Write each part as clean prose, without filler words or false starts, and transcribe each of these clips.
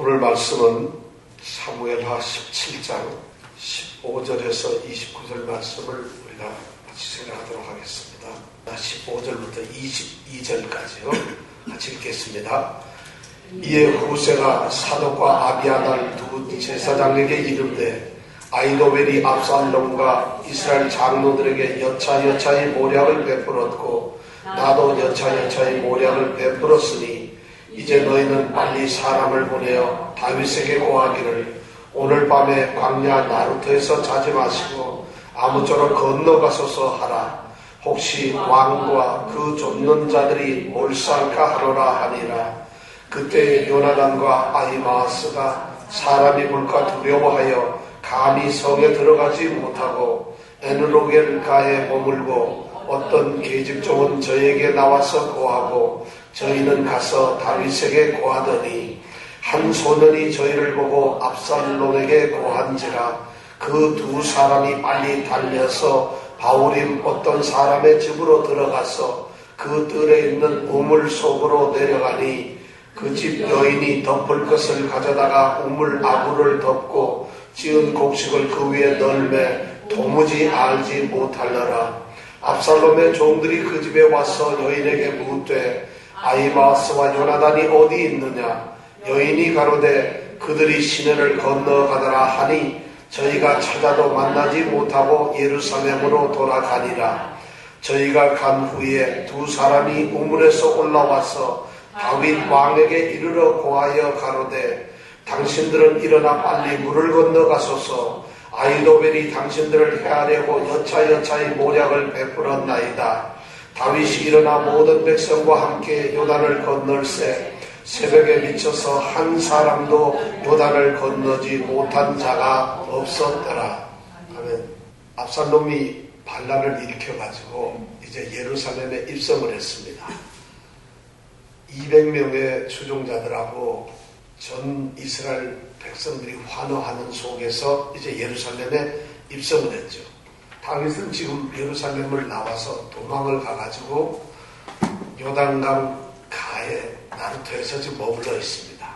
오늘 말씀은 사무엘하 17장 15절에서 29절 말씀을 우리가 같이 생각하도록 하겠습니다. 15절부터 22절까지요. 같이 읽겠습니다. 이에 후세가 사독과 아비아달 두 제사장에게 이르되 아히도벨이 압살롬과 이스라엘 장로들에게 여차여차의 모략을 베풀었고 나도 여차여차의 모략을 베풀었으니 이제 너희는 빨리 사람을 보내어 다윗에게 고하기를 오늘 밤에 광야 나루터에서 자지 마시고 아무쪼록 건너가소서 하라. 혹시 왕과 그 쫓는 자들이 몰살까 하노라 하니라. 그때 요나단과 아히마아스가 사람이 볼까 두려워하여 감히 성에 들어가지 못하고 에누로겔가에 머물고 어떤 계집종은 저에게 나와서 고하고 저희는 가서 다윗에게 고하더니 한 소년이 저희를 보고 압살롬에게 고한지라. 그 두 사람이 빨리 달려서 바울임 어떤 사람의 집으로 들어가서 그 뜰에 있는 우물 속으로 내려가니 그 집 여인이 덮을 것을 가져다가 우물 아구를 덮고 찌은 곡식을 그 위에 널매 도무지 알지 못하려라. 압살롬의 종들이 그 집에 와서 여인에게 묻되 아히마아스와 요나단이 어디 있느냐. 여인이 가로되 그들이 시내를 건너가더라 하니 저희가 찾아도 만나지 못하고 예루살렘으로 돌아가니라. 저희가 간 후에 두 사람이 우물에서 올라와서 다윗 왕에게 이르러 고하여 가로되 당신들은 일어나 빨리 물을 건너가소서. 아히도벨이 당신들을 해하려고 여차여차의 모략을 베풀었나이다. 다윗이 일어나 모든 백성과 함께 요단을 건널세 새벽에 미쳐서 한 사람도 요단을 건너지 못한 자가 없었더라. 아멘. 압살롬이 반란을 일으켜가지고 이제 예루살렘에 입성을 했습니다. 200명의 추종자들하고 전 이스라엘 백성들이 환호하는 속에서 이제 예루살렘에 입성을 했죠. 다윗은 지금 예루살렘을 나와서 도망을 가가지고 요단강 가에 나루터에서 지금 머물러 있습니다.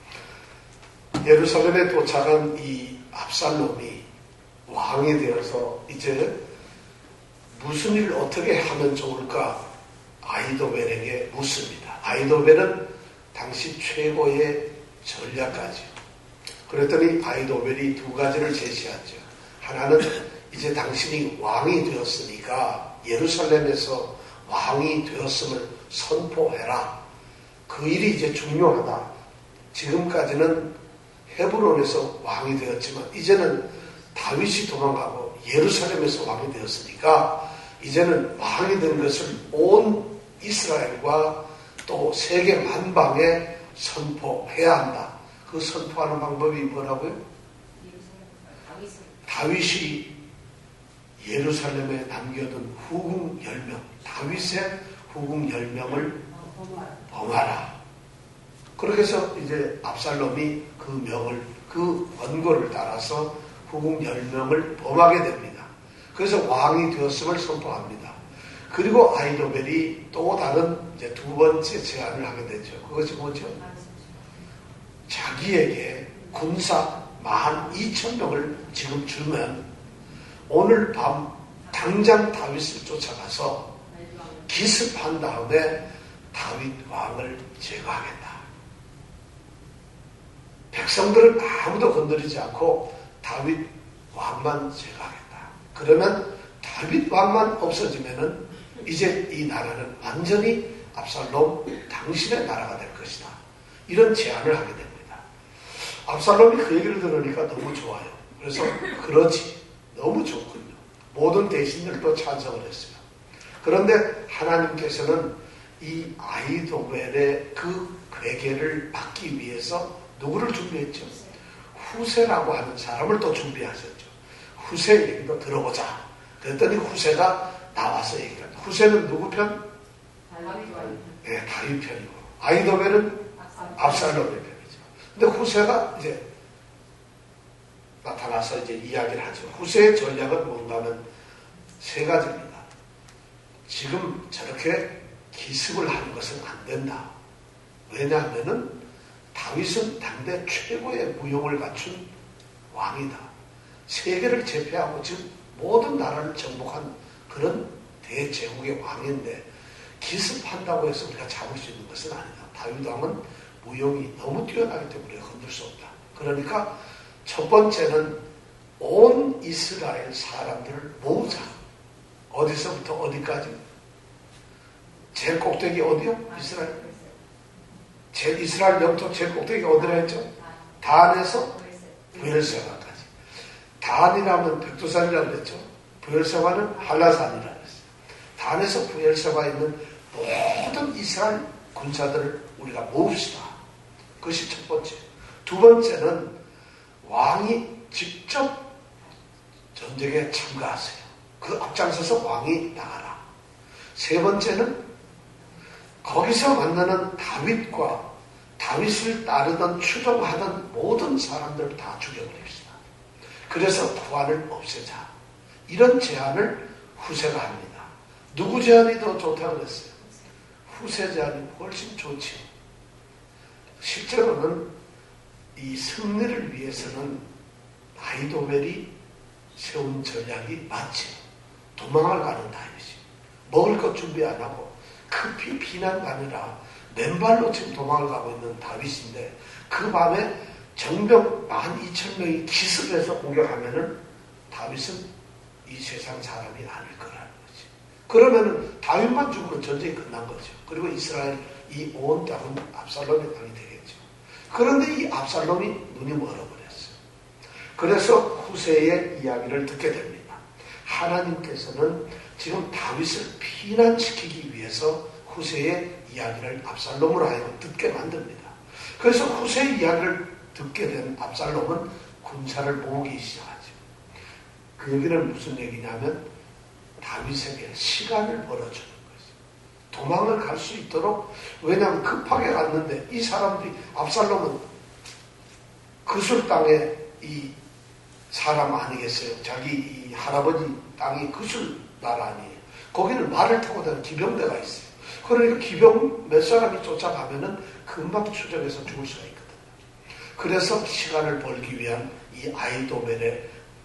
예루살렘에 도착한 이 압살롬이 왕이 되어서 이제 무슨 일을 어떻게 하면 좋을까 아히도벨에게 묻습니다. 아히도벨은 당시 최고의 전략가죠. 그랬더니 아히도벨이 두 가지를 제시하죠. 하나는 이제 당신이 왕이 되었으니까 예루살렘에서 왕이 되었음을 선포해라. 그 일이 이제 중요하다. 지금까지는 헤브론에서 왕이 되었지만 이제는 다윗이 도망가고 예루살렘에서 왕이 되었으니까 이제는 왕이 된 것을 온 이스라엘과 또 세계 만방에 선포해야 한다. 그 선포하는 방법이 뭐라고요? 다윗이 예루살렘에 남겨둔 후궁 10명, 다윗의 후궁 10명을 범하라. 그렇게 해서 이제 압살롬이 그 원고를 따라서 후궁 10명을 범하게 됩니다. 그래서 왕이 되었음을 선포합니다. 그리고 아히도벨이 또 다른 이제 두 번째 제안을 하게 되죠. 그것이 뭐죠? 자기에게 군사 12,000명을 지금 주면 오늘 밤 당장 다윗을 쫓아가서 기습한 다음에 다윗 왕을 제거하겠다. 백성들은 아무도 건드리지 않고 다윗 왕만 제거하겠다. 그러면 다윗 왕만 없어지면은 이제 이 나라는 완전히 압살롬 당신의 나라가 될 것이다. 이런 제안을 하게 됩니다. 압살롬이 그 얘기를 들으니까 너무 좋아요. 그래서 그러지. 너무 좋군요. 모든 대신들도 찬성을 했어요. 그런데 하나님께서는 이 아히도벨의 그 괴계를 막기 위해서 누구를 준비했죠? 후세라고 하는 사람을 또 준비하셨죠. 후세 얘기도 들어보자. 그랬더니 후세가 나와서 얘기를 합니다. 후세는 누구 편? 네, 다윗 편이고 아히도벨은 압살롬의 편이죠. 근데 후세가 이제 나타나서 이제 이야기를 하죠. 후세의 전략은 뭔가 하면 세 가지입니다. 지금 저렇게 기습을 하는 것은 안 된다. 왜냐하면은 다윗은 당대 최고의 무용을 갖춘 왕이다. 세계를 제패하고 지금 모든 나라를 정복한 그런 대제국의 왕인데 기습한다고 해서 우리가 잡을 수 있는 것은 아니다. 다윗 왕은 무용이 너무 뛰어나기 때문에 건들 수 없다. 그러니까 첫 번째는 온 이스라엘 사람들을 모으자. 어디서부터 어디까지? 제일 꼭대기 어디요? 이스라엘. 이스라엘 영토 제일 꼭대기 어디라 했죠? 단에서 브엘세바까지. 단이라면 백두산이라고 그랬죠. 브엘세바는 한라산이라고 했어요. 단에서 브엘세바에 있는 모든 이스라엘 군사들을 우리가 모읍시다. 그것이 첫 번째. 두 번째는 왕이 직접 전쟁에 참가하세요. 그 앞장서서 왕이 나가라. 세 번째는 거기서 만나는 다윗과 다윗을 따르던 추종하던 모든 사람들을 다 죽여버립시다. 그래서 구한을 없애자. 이런 제안을 후세가 합니다. 누구 제안이 더 좋다고 그랬어요? 후세 제안이 훨씬 좋지요. 실제로는 이 승리를 위해서는 아히도벨이 세운 전략이 맞지. 도망을 가는 다윗이. 먹을 것 준비 안 하고 급히 피난 가느라 맨발로 지금 도망을 가고 있는 다윗인데 그 밤에 정병 12,000명이 기습해서 공격하면은 다윗은 이 세상 사람이 아닐 거라는 거지. 그러면은 다윗만 죽으면 전쟁이 끝난 거죠. 그리고 이스라엘 이 온 땅은 압살롬의 땅이 되겠죠. 그런데 이 압살롬이 눈이 멀어버렸어요. 그래서 후세의 이야기를 듣게 됩니다. 하나님께서는 지금 다윗을 피난시키기 위해서 후세의 이야기를 압살롬으로 하여금 듣게 만듭니다. 그래서 후세의 이야기를 듣게 된 압살롬은 군사를 모으기 시작하죠. 그 얘기는 무슨 얘기냐면 다윗에게 시간을 벌어주는 거죠. 도망을 갈 수 있도록. 왜냐하면 급하게 갔는데 이 사람들이, 압살롬은 그술 땅에 이 사람 아니겠어요? 자기 이 할아버지 땅이 그술 나라 아니에요. 거기는 말을 타고 다니는 기병대가 있어요. 그러니까 기병 몇 사람이 쫓아가면은 금방 추적해서 죽을 수가 있거든요. 그래서 시간을 벌기 위한 이 아히도벨의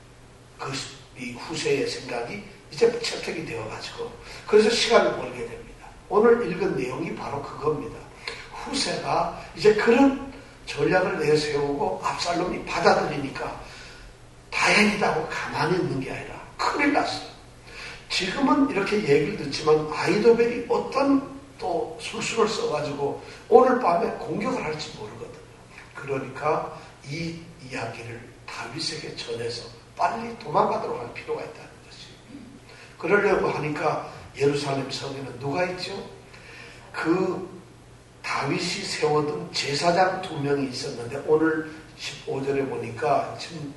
이 후세의 생각이 이제 채택이 되어가지고 그래서 시간을 벌게 됩니다. 오늘 읽은 내용이 바로 그겁니다. 후세가 이제 그런 전략을 내세우고 압살롬이 받아들이니까 다행이다고 가만히 있는 게 아니라 큰일 났어요. 지금은 이렇게 얘기를 듣지만 아히도벨이 어떤 또 술수를 써가지고 오늘 밤에 공격을 할지 모르거든요. 그러니까 이 이야기를 다윗에게 전해서 빨리 도망가도록 할 필요가 있다는 것이. 그러려고 하니까 예루살렘 성에는 누가 있죠? 그 다윗이 세워둔 제사장 2명이 있었는데 오늘 15절에 보니까 지금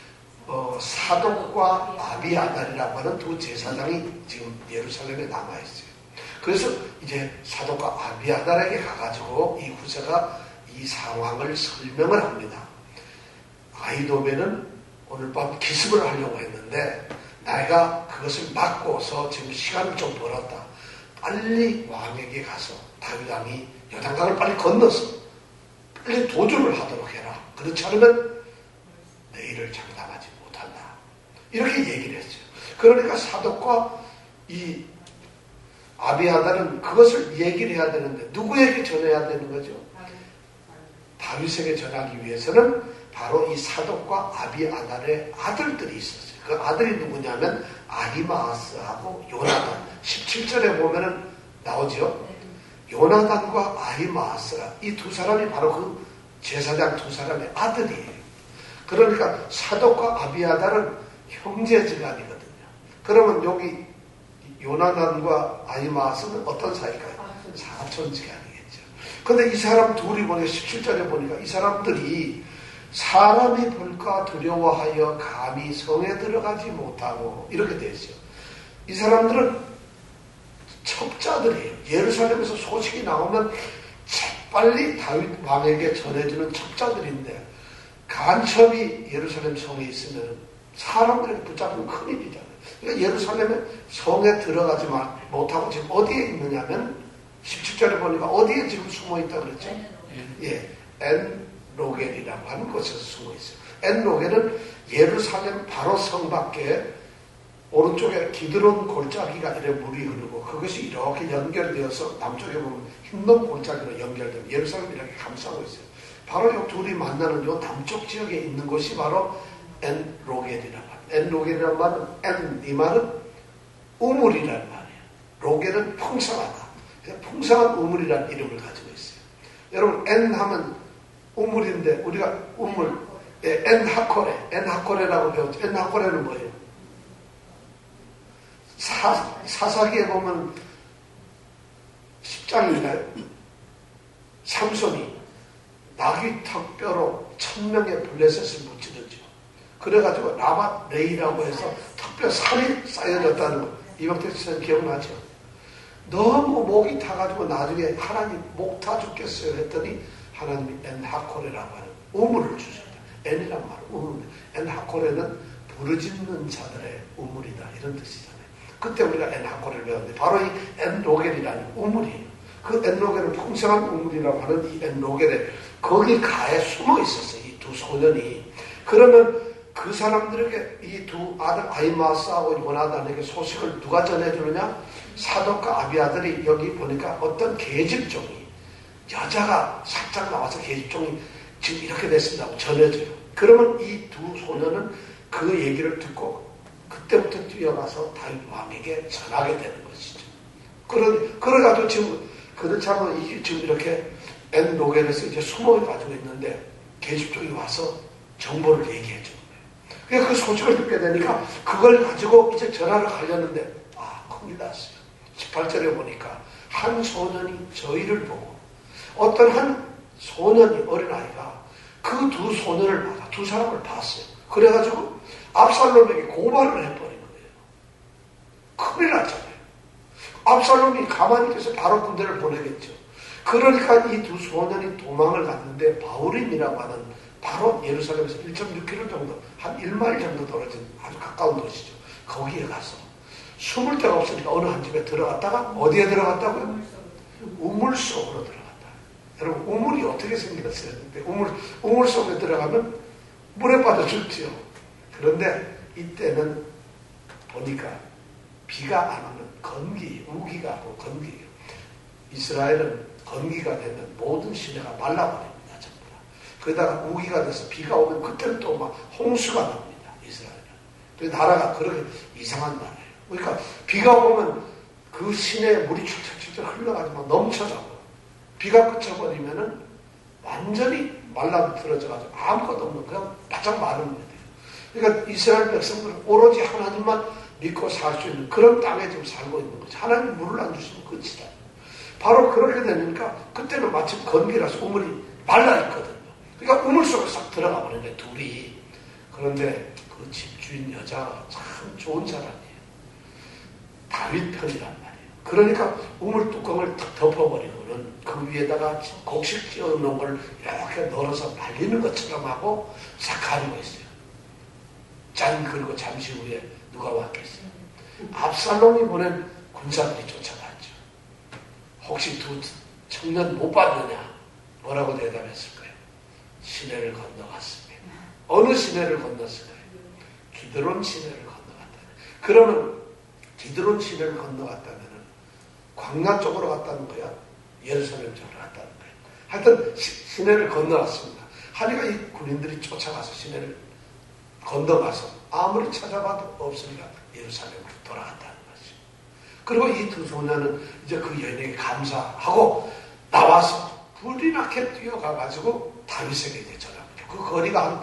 사독과 아비아달이라고 하는 두 제사장이 지금 예루살렘에 남아있어요. 그래서 이제 사독과 아비아달에게 가가지고 이 후세가 이 상황을 설명을 합니다. 아히도벨은 오늘 밤 기습을 하려고 했는데 내가 그것을 막고서 지금 시간을 좀 벌었다. 빨리 왕에게 가서 다윗 왕이 요단강을 빨리 건너서 빨리 도주를 하도록 해라. 그렇지 않으면 내일을 장담하지 못한다. 이렇게 얘기를 했죠. 그러니까 사독과 이 아비아달은 그것을 얘기를 해야 되는데 누구에게 전해야 되는 거죠? 다윗에게 전하기 위해서는 바로 이 사독과 아비아달의 아들들이 있었어요. 그 아들이 누구냐면 아히마아스하고 요나단. 17절에 보면은 나오죠. 요나단과 아히마아스가 이 두 사람이 바로 그 제사장 두 사람의 아들이에요. 그러니까 사독과 아비아달은 형제지간이거든요. 그러면 여기 요나단과 아히마아스는 어떤 사이일까요? 사촌지간이겠죠. 근데 이 사람 둘이 보니까 17절에 보니까 이 사람들이 사람이 볼까 두려워하여 감히 성에 들어가지 못하고 이렇게 되어 있어요. 이 사람들은 첩자들이에요. 예루살렘에서 소식이 나오면 재빨리 다윗 왕에게 전해주는 첩자들인데 간첩이 예루살렘 성에 있으면 사람들에게 붙잡으면 큰일이잖아요. 그러니까 예루살렘에 성에 들어가지 못하고 지금 어디에 있느냐면 17절에 보니까 어디에 지금 숨어 있다고 그랬죠? 예, 엔로겔이라고 하는 곳에서 숨어 있어요. 엔로겔은 예루살렘 바로 성 밖에 오른쪽에 기드론 골짜기가 이렇게 물이 흐르고 그것이 이렇게 연결되어서 남쪽에 보면 흰놈 골짜기로 연결되고 예루살렘이 이렇게 감싸고 있어요. 바로 이 둘이 만나는 이 남쪽 지역에 있는 곳이 바로 엔로겔이라고 합니다. 엔로겔이라는 말은 이 말은 우물이라는 말이에요. 로겔은 풍성하다. 풍성한 우물이라는 이름을 가지고 있어요. 여러분 엔 하면 우물인데 우리가 우물 엔하코레라고 배웠죠. 엔하코레는 뭐예요? 사사기에 보면 10장인가요? 삼손이 나귀 턱뼈로 1000명의 블레셋을 무찌르죠. 그래가지고 라맛 레이라고 해서 턱뼈 살이 쌓여졌다는 거. 이박태 씨는 기억나죠? 너무 목이 타가지고 나중에 하나님 목 타 죽겠어요 했더니 하나님이 엔하코레라고 하는 우물을 주셨다. 엔이란 말은 우물. 엔하코레는 부르짖는 자들의 우물이다 이런 뜻이잖아요. 그때 우리가 엔하코레를 배웠는데 바로 이 엔로겔이라는 우물이에요. 그 엔로겔은 풍성한 우물이라고 하는 이 엔로겔에 거기 가에 숨어 있었어요. 이 두 소년이. 그러면 그 사람들에게 이 두 아들 아히마스하고 요나단에게 소식을 누가 전해주느냐? 사독과 아비아들이 여기 보니까 어떤 계집종이 여자가 살짝 나와서 계집종이 지금 이렇게 됐습니다. 전해줘요. 그러면 이 두 소년은 그 얘기를 듣고 그때부터 뛰어가서 다윗 왕에게 전하게 되는 것이죠. 그래가지고 지금 그렇지 않으면 이게 지금 이렇게 엔로겔에서 이제 숨어가지고 있는데 계집종이 와서 정보를 얘기해 주는 거예요. 그러니까 그 소식을 듣게 되니까 그걸 가지고 이제 전화를 하려는데 큰일 났어요. 18절에 보니까 한 소년이 저희를 보고 어떤 한 소년이 어린아이가 그 두 소년을 받아 두 사람을 봤어요. 그래가지고 압살롬에게 고발을 해버린 거예요. 큰일 났잖아요. 압살롬이 가만히 있어서 바로 군대를 보내겠죠. 그러니까 이 두 소년이 도망을 갔는데 바울임이라고 하는 바로 예루살렘에서 1.6km 정도 한 1마일 정도 떨어진 아주 가까운 도시죠. 거기에 가서 숨을 데가 없으니까 어느 한 집에 들어갔다가 어디에 들어갔다고요? 우물 속으로 들어갔다. 여러분 우물이 어떻게 생겼어요? 우물 속에 들어가면 물에 빠져 죽지요. 그런데 이때는 보니까 비가 안 오는 건기, 우기가 고 건기예요. 이스라엘은 건기가 되면 모든 시내가 말라버립니다. 전부 다. 거기다가 우기가 돼서 비가 오면 그때는 또 막 홍수가 납니다. 이스라엘은. 그 나라가 그렇게 이상한 나라예요. 그러니까 비가 오면 그 시내에 물이 출출출출 흘러가지고 넘쳐져요. 비가 그쳐버리면은 완전히 말라비틀어져가지고 아무것도 없는 그냥 바짝 마른 거예요. 그러니까 이스라엘 백성들은 오로지 하나님만 믿고 살 수 있는 그런 땅에 지금 살고 있는 거죠. 하나님 물을 안 주시면 끝이다. 바로 그렇게 되니까 그때는 마침 건기라서 우물이 말라있거든요. 그러니까 우물 속에 싹 들어가 버리네 둘이. 그런데 그 집주인 여자가 참 좋은 사람이에요. 다윗 편이란 말이에요. 그러니까 우물 뚜껑을 탁 덮어버리고는 그 위에다가 곡식 찌어놓은 걸 이렇게 널어서 말리는 것처럼 하고 싹 가리고 있어요. 짠 그리고 잠시 후에 누가 왔겠어요? 압살롬이 보낸 군사들이 쫓아갔죠. 혹시 두 청년 못 봤느냐? 뭐라고 대답했을까요? 시내를 건너갔습니다. 어느 시내를 건넜을까요? 기드론 시내를 건너갔다. 그러면 기드론 시내를 건너갔다면 광야 쪽으로 갔다는 거야? 예루살렘 쪽으로 갔다는 거야? 하여튼 시내를 건너갔습니다. 하니까 이 군인들이 쫓아가서 시내를 건너가서 아무리 찾아봐도 없으니까 예루살렘으로 돌아갔다는 거지. 그리고 이 두 소녀는 이제 그 여인에게 감사하고 나와서 불이 나게 뛰어가가지고 다윗에게 이제 전합니다. 그 거리가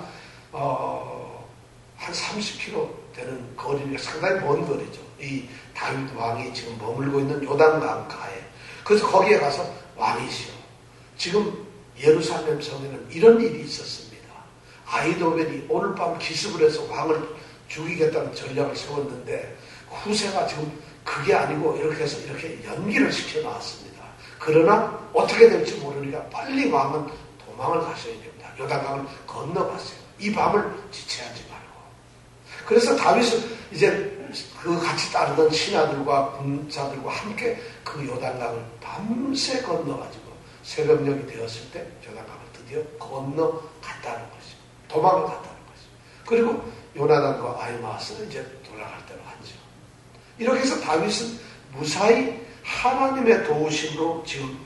한 30km 되는 거리니까 상당히 먼 거리죠. 이 다윗 왕이 지금 머물고 있는 요단강 가에. 그래서 거기에 가서 왕이시여. 지금 예루살렘 성에는 이런 일이 있었습니다. 아히도벨이 오늘 밤 기습을 해서 왕을 죽이겠다는 전략을 세웠는데 후세가 지금 그게 아니고 이렇게 해서 이렇게 연기를 시켜놨습니다. 그러나 어떻게 될지 모르니까 빨리 왕은 도망을 가셔야 됩니다. 요단강을 건너갔어요. 이 밤을 지체하지 말고. 그래서 다윗은 이제 그 같이 따르던 신하들과 군사들과 함께 그 요단강을 밤새 건너가지고 세력령이 되었을 때 조나단을 드디어 건너갔다는 것이죠. 도망을 갔다는 것이죠. 그리고 요나단과 아히마아스는 이제 돌아갈 때로 하죠. 이렇게 해서 다윗은 무사히 하나님의 도우심으로 지금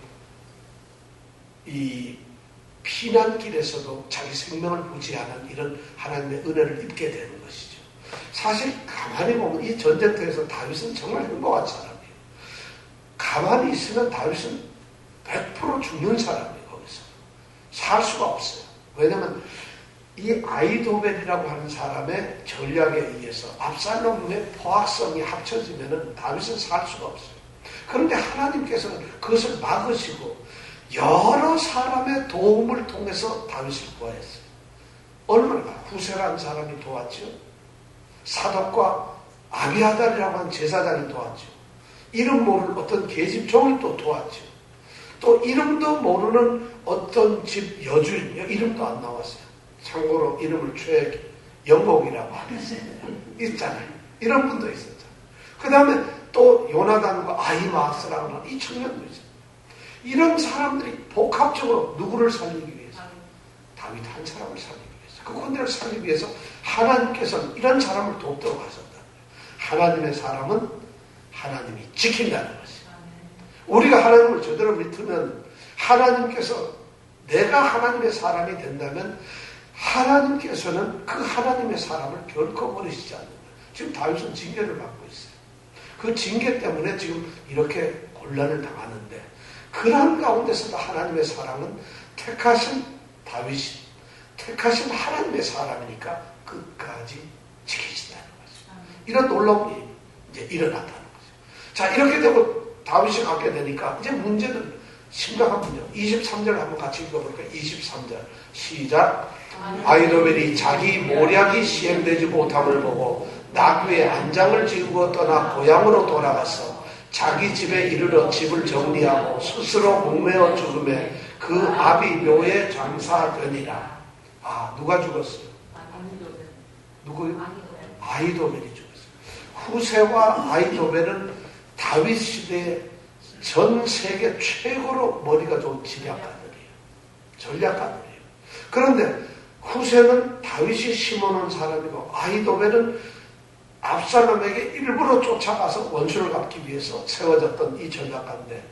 이 피난길에서도 자기 생명을 부지하는 이런 하나님의 은혜를 입게 되는 것이죠. 사실 가만히 보면 이 전쟁터에서 다윗은 정말 행복한 사람이에요. 가만히 있으면 다윗은 100% 죽는 사람이에요. 거기서 살 수가 없어요. 왜냐하면 이 아히도벨이라고 하는 사람의 전략에 의해서 압살롬의 포악성이 합쳐지면은 다윗은 살 수가 없어요. 그런데 하나님께서는 그것을 막으시고 여러 사람의 도움을 통해서 다윗을 구하였어요. 얼마나 후세라는 사람이 도왔죠. 사독과 아비아달이라고 하는 제사장이 도왔죠. 이름 모를 어떤 계집종이 또 도왔죠. 또 이름도 모르는 어떤 집 여주인, 이름도 안 나왔어요. 참고로 이름을 최영복이라고 하겠습니다. 있잖아요. 이런 분도 있었죠. 그 다음에 또 요나단과 아히마아스라고 하는 이 청년도 있어요. 이런 사람들이 복합적으로 누구를 살리기 위해서? 다윗 한 사람을 살리기 위해서. 그 군대를 살리기 위해서 하나님께서는 이런 사람을 돕도록 하셨다. 하나님의 사람은 하나님이 지킨다는 것이죠. 우리가 하나님을 제대로 믿으면 하나님께서 내가 하나님의 사람이 된다면 하나님께서는 그 하나님의 사람을 결코 버리시지 않는다. 지금 다윗은 징계를 받고 있어요. 그 징계 때문에 지금 이렇게 곤란을 당하는데 그런 가운데서도 하나님의 사랑은 택하신 다윗이 택하신 하나님의 사람이니까 끝까지 지키신다는 거죠. 이런 놀라움이 이제 일어났다는 거죠. 자, 이렇게 되고 다윗이 갖게 되니까 이제 문제는 심각한 문제. 23절 한번 같이 읽어볼까요? 23절 시작. 아히도벨이 자기 모략이 시행되지 못함을 보고 나귀의 안장을 지우고 떠나 고향으로 돌아가서 자기 집에 이르러 집을 정리하고 스스로 목매어 죽음에 그 아비 묘에 장사되니라. 아, 누가 죽었어요? 누구요? 아히도벨이 죽었어요. 후세와 아히도벨은 다윗 시대에 전 세계 최고로 머리가 좋은 지략가들이에요. 전략가들이에요. 그런데 후세는 다윗이 심어놓은 사람이고 아히도벨은 압살롬에게 일부러 쫓아가서 원수를 갚기 위해서 세워졌던 이 전략가인데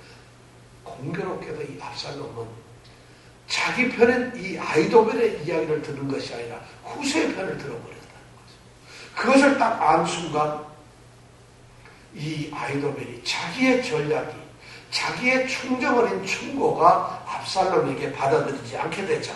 공교롭게도 이 압살롬은 자기 편인 이 아히도벨의 이야기를 들은 것이 아니라 후세의 편을 들어버렸다는 거죠. 그것을 딱 안 순간 이 아히도벨이 자기의 전략이 자기의 충정어린 충고가 압살롬에게 받아들이지 않게 되자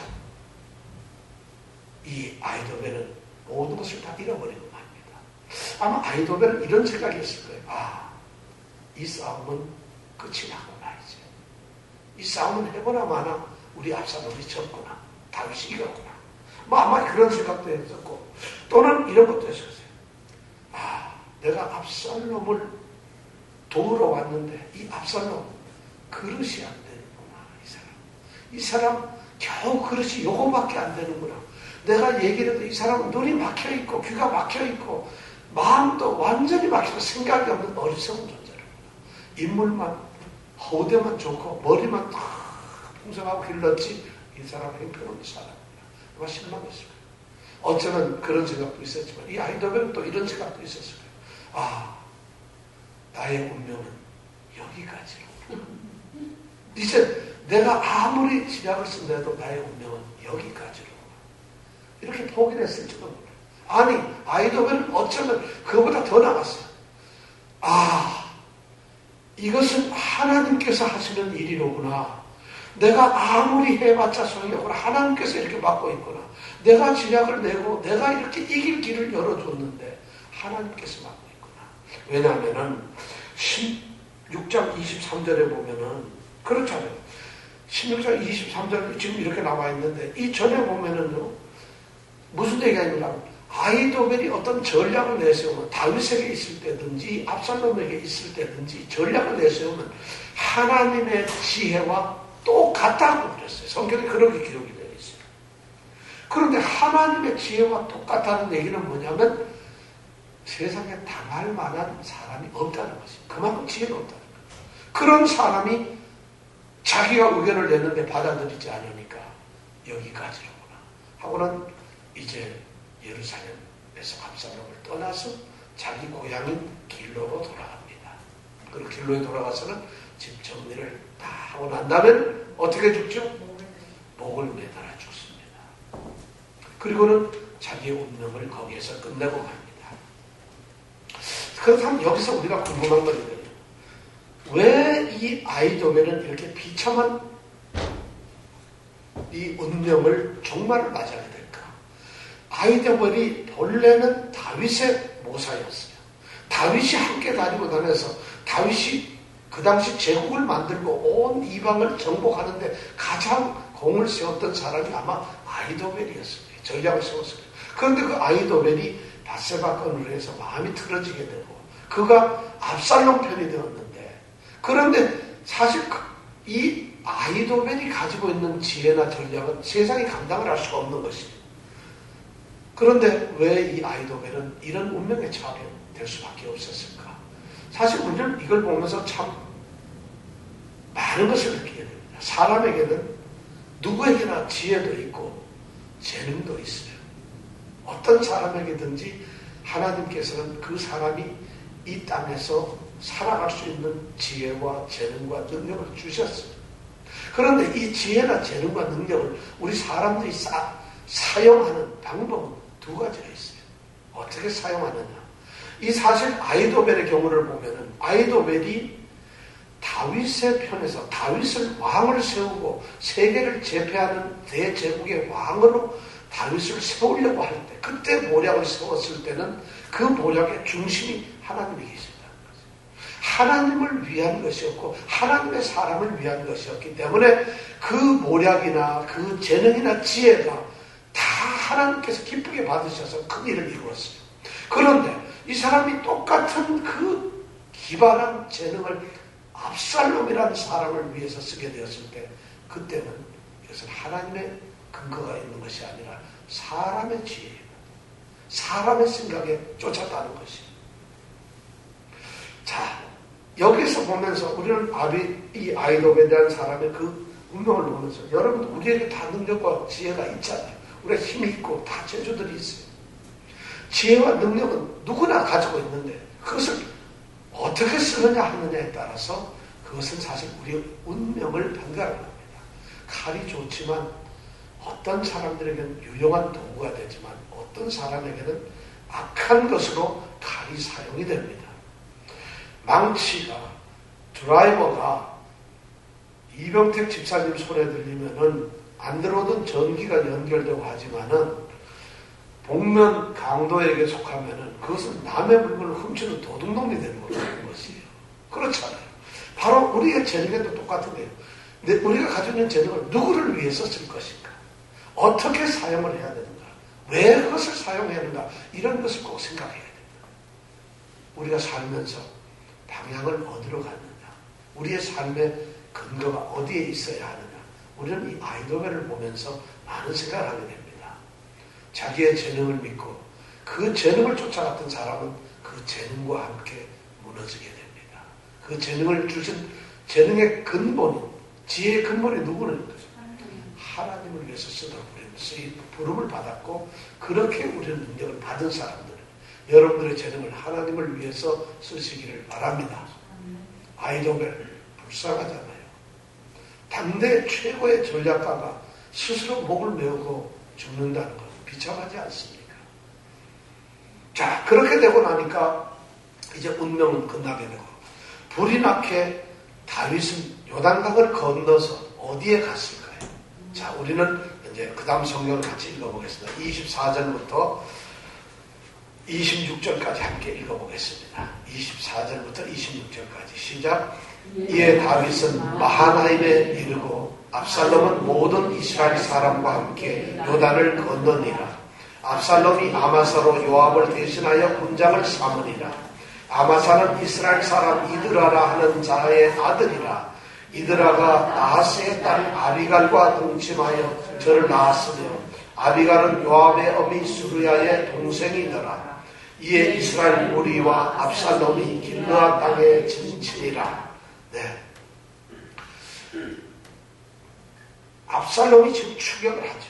이 아히도벨은 모든 것을 다 잃어버리고 맙니다. 아마 아히도벨은 이런 생각이 있을 거예요. 아, 이 싸움은 끝이 나구나 이제. 이 싸움은 해보나 마나 우리 압살롬이 졌구나. 다윗이 이겼구나. 뭐 아마 그런 생각도 했었고 또는 이런 것도 했었어요. 아, 내가 압살롬을 도우러 왔는데 이 압살롬 그릇이 안 되는구나. 이 사람 겨우 그릇이 요거밖에 안 되는구나. 내가 얘기를 해도 이 사람은 눈이 막혀있고 귀가 막혀있고 마음도 완전히 막혀서 생각이 없는 어리석은 존재라구나. 인물만 허우대만 좋고 머리만 다 풍성하고 길렀지 이 사람은 형편없는 사람이야. 아마 실망했을 거예요. 어쩌면 그런 생각도 있었지만 이 아히도벨은 또 이런 생각도 있었을 거예요. 아, 나의 운명은 여기까지로. 이제 내가 아무리 지략을 쓴다해도 나의 운명은 여기까지로. 이렇게 포기를 했을지도 몰라요. 아니, 아히도벨은 어쩌면 그거보다 더 나갔어요. 아, 이것은 하나님께서 하시는 일이로구나. 내가 아무리 해봤자 소용이 없구나. 하나님께서 이렇게 막고 있구나. 내가 지략을 내고 내가 이렇게 이길 길을 열어줬는데 하나님께서 막고 있구나. 왜냐하면은 16장 23절에 보면은 그렇잖아요. 16장 23절 지금 이렇게 나와 있는데 이 전에 보면은요. 무슨 얘기가 있냐면 아히도벨이 어떤 전략을 내세우면 다윗에게 있을 때든지 압살롬에게 있을 때든지 전략을 내세우면 하나님의 지혜와 똑같다고 그랬어요. 성경에 그렇게 기록이 되어 있어요. 그런데 하나님의 지혜와 똑같다는 얘기는 뭐냐면 세상에 당할 만한 사람이 없다는 것이죠. 그만큼 지혜가 없다는 거예요. 그런 사람이 자기가 의견을 냈는데 받아들이지 않으니까 여기까지로구나 하고는 이제 예루살렘에서 압살롬을 떠나서 자기 고향인 길로로 돌아갑니다. 그리고 길로에 돌아가서는 집 정리를 다 하고 난 다음에 어떻게 죽죠? 목을 매달아 죽습니다. 그리고는 자기의 운명을 거기에서 끝내고 갑니다. 그렇다면 여기서 우리가 궁금한 건 이거예요. 왜 이 아히도벨은 이렇게 비참한 이 운명을 종말을 맞이하게 될까? 아히도벨이 본래는 다윗의 모사였어요. 다윗이 함께 다니고 다녀서 다윗이 그 당시 제국을 만들고 온 이방을 정복하는데 가장 공을 세웠던 사람이 아마 아히도벨이었어요. 전략을 세웠어요. 그런데 그 아히도벨이 밧세바 건으로 해서 마음이 틀어지게 되고 그가 압살롬 편이 되었는데 그런데 사실 이 아히도벨이 가지고 있는 지혜나 전략은 세상이 감당을 할 수가 없는 것이에요. 그런데 왜 이 아히도벨은 이런 운명에 처하게 될 수밖에 없었을까? 사실 우리는 이걸 보면서 참 많은 것을 느끼게 됩니다. 사람에게는 누구에게나 지혜도 있고 재능도 있어요. 어떤 사람에게든지 하나님께서는 그 사람이 이 땅에서 살아갈 수 있는 지혜와 재능과 능력을 주셨어요. 그런데 이 지혜나 재능과 능력을 우리 사람들이 사용하는 방법은 두 가지가 있어요. 어떻게 사용하느냐. 이 사실 아히도벨의 경우를 보면은 아히도벨이 다윗의 편에서 다윗을 왕을 세우고 세계를 제패하는 대제국의 왕으로 다윗을 세우려고 할 때 그때 모략을 세웠을 때는 그 모략의 중심이 하나님이 계신다는 거죠. 하나님을 위한 것이었고 하나님의 사람을 위한 것이었기 때문에 그 모략이나 그 재능이나 지혜가 다 하나님께서 기쁘게 받으셔서 큰 일을 이루었어요. 그런데 이 사람이 똑같은 그 기발한 재능을 압살롬이라는 사람을 위해서 쓰게 되었을 때 그때는 이것은 하나님의 근거가 있는 것이 아니라 사람의 지혜입니다. 사람의 생각에 쫓았다는 것이에요. 자, 여기서 보면서 우리는 이 아히도벨이라는 사람의 그 운명을 보면서 여러분 우리에게 다 능력과 지혜가 있잖아요. 우리가 힘이 있고 다 재주들이 있어요. 지혜와 능력은 누구나 가지고 있는데 그것을 어떻게 쓰느냐 하느냐에 따라서 그것은 사실 우리의 운명을 판가르는 겁니다. 칼이 좋지만 어떤 사람들에게는 유용한 도구가 되지만 어떤 사람에게는 악한 것으로 칼이 사용이 됩니다. 망치가 드라이버가 이병택 집사님 손에 들리면은 안 들어오던 전기가 연결되고 하지만은 복면 강도에게 속하면은 그것은 남의 물건을 훔치는 도둑놈이 되는 것이에요. 그렇잖아요. 바로 우리의 재능에도 똑같은 거예요. 근데 우리가 가지고 있는 재능을 누구를 위해서 쓸 것인가? 어떻게 사용을 해야 되는가? 왜 그것을 사용해야 하는가? 이런 것을 꼭 생각해야 됩니다. 우리가 살면서 방향을 어디로 갔느냐? 우리의 삶의 근거가 어디에 있어야 하느냐? 우리는 이 아히도벨을 보면서 많은 생각을 하게 됩니다. 자기의 재능을 믿고 그 재능을 쫓아갔던 사람은 그 재능과 함께 무너지게 됩니다. 그 재능을 주신 재능의 근본인 지혜의 근본이 누구는 거죠? 하나님을 위해서 쓰도록 우리는 부름을 받았고 그렇게 우리는 능력을 받은 사람들 여러분들의 재능을 하나님을 위해서 쓰시기를 바랍니다. 아히도벨 불쌍하잖아요. 당대 최고의 전략가가 스스로 목을 메우고 죽는다는 것 비참하지 않습니까? 자, 그렇게 되고 나니까 이제 운명은 끝나게 되고 불이 나게 다윗은 요단강을 건너서 어디에 갔을까요? 자, 우리는 이제 그 다음 성경을 같이 읽어보겠습니다. 24절부터 26절까지 함께 읽어보겠습니다. 24절부터 26절까지 시작. 이에 다윗은 마하나임에 이르고 압살롬은 모든 이스라엘 사람과 함께 요단을 건너니라. 압살롬이 아마사로 요압을 대신하여 군장을 삼으니라. 아마사는 이스라엘 사람 이드라라 하는 자의 아들이라. 이드라가 나하스의 딸 아비갈과 동침하여 저를 낳았으며 아비갈은 요압의 어미 수르야의 동생이더라. 이에 이스라엘 무리와 압살롬이 길르앗 땅에 진치니라. 네. 압살롬이 지금 추격을 하죠.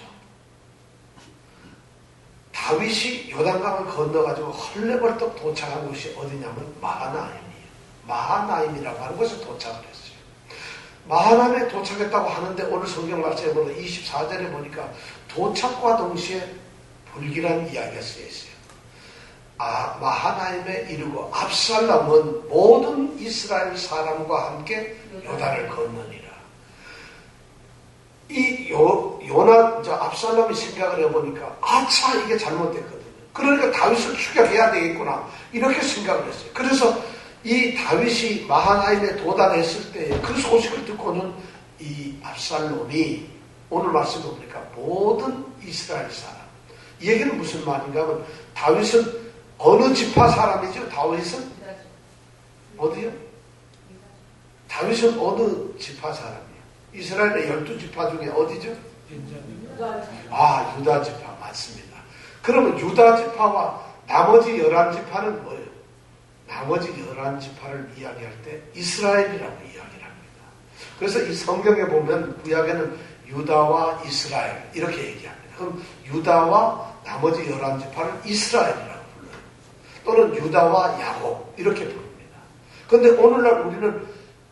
다윗이 요단강을 건너가지고 헐레벌떡 도착한 곳이 어디냐면 마하나임이에요. 마하나임이라고 하는 곳에 도착을 했어요. 마하나임에 도착했다고 하는데 오늘 성경 말씀에 보면 24절에 보니까 도착과 동시에 불길한 이야기가 쓰여 있어요. 마하나임에 이르고 압살롬은 모든 이스라엘 사람과 함께 요단을 건너니라. 압살롬이 생각을 해보니까 아차 이게 잘못됐거든요. 그러니까 다윗을 추격해야 되겠구나 이렇게 생각을 했어요. 그래서 이 다윗이 마하나임에 도달했을 때 그 소식을 듣고는 이 압살롬이 오늘 말씀을 보니까 모든 이스라엘 사람, 이 얘기는 무슨 말인가 하면 다윗은 어느 지파 사람이죠? 다윗은 어디요? 다윗은 어느 지파 사람이에요? 이스라엘의 12지파 중에 어디죠? 유다 지파 맞습니다. 그러면 유다 지파와 나머지 11지파는 뭐예요? 나머지 11지파를 이야기할 때 이스라엘이라고 이야기를 합니다. 그래서 이 성경에 보면 구약에는 유다와 이스라엘 이렇게 얘기합니다. 그럼 유다와 나머지 11지파를 이스라엘이라고 불러요. 또는 유다와 야곱 이렇게 부릅니다. 그런데 오늘날 우리는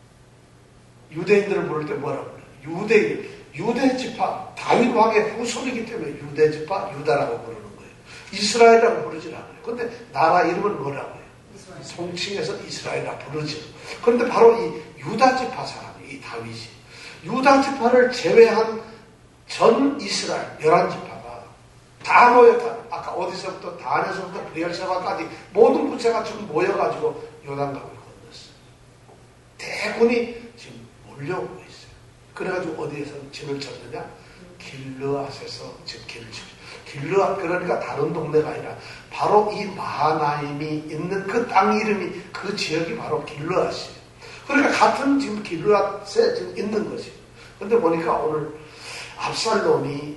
유대인들을 부를 때 뭐라고 불러요? 유대지파, 다윗 왕의 후손이기 때문에 유대지파, 유다라고 부르는 거예요. 이스라엘이라고 부르질 않아요. 그런데 나라 이름은 뭐라고 해요? 통칭해서 이스라엘이라고 부르죠. 그런데 바로 이 유다지파 사람이, 이 다윗이 유다지파를 제외한 전 이스라엘 11지파가 다 모였다. 아까 어디서부터 단에서부터 브엘세바까지 모든 부채가 지금 모여가지고 요단강을 건넜어요. 대군이 지금 몰려오고 있어요. 그래가지고 어디에서 집을 쳤느냐? 길르앗에서 지금 길을 쳤어요. 길르앗 그러니까 다른 동네가 아니라 바로 이 마하나임이 있는 그 땅 이름이 그 지역이 바로 길르앗이에요. 그러니까 같은 지금 길르앗에 지금 있는 것이에요. 그런데 보니까 오늘 압살롬이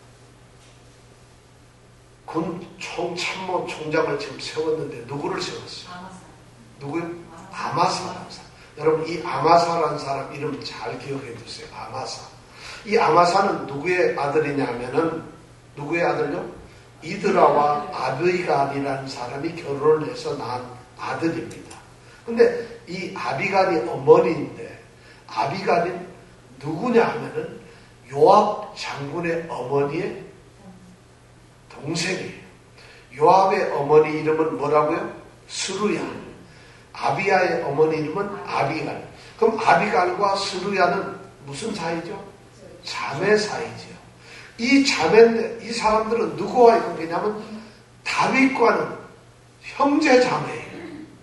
군 참모 총장을 지금 세웠는데 누구를 세웠어요? 누구요? 아마사라는 사람. 여러분 이 아마사라는 사람 이름 잘 기억해 두세요. 아마사. 이 아마사는 누구의 아들이냐면은 누구의 아들요? 이드라와 아비갈이라는 사람이 결혼을 해서 낳은 아들입니다. 근데 이 아비갈이 어머니인데 아비갈이 누구냐 하면은 요압 장군의 어머니의 동생이에요. 요압의 어머니 이름은 뭐라고요? 스루야. 아비야의 어머니 이름은 아비갈. 그럼 아비갈과 스루야는 무슨 사이죠? 자매 사이죠. 이 자매인데 이 사람들은 누구와의 관계냐면 다윗과는 형제 자매예요.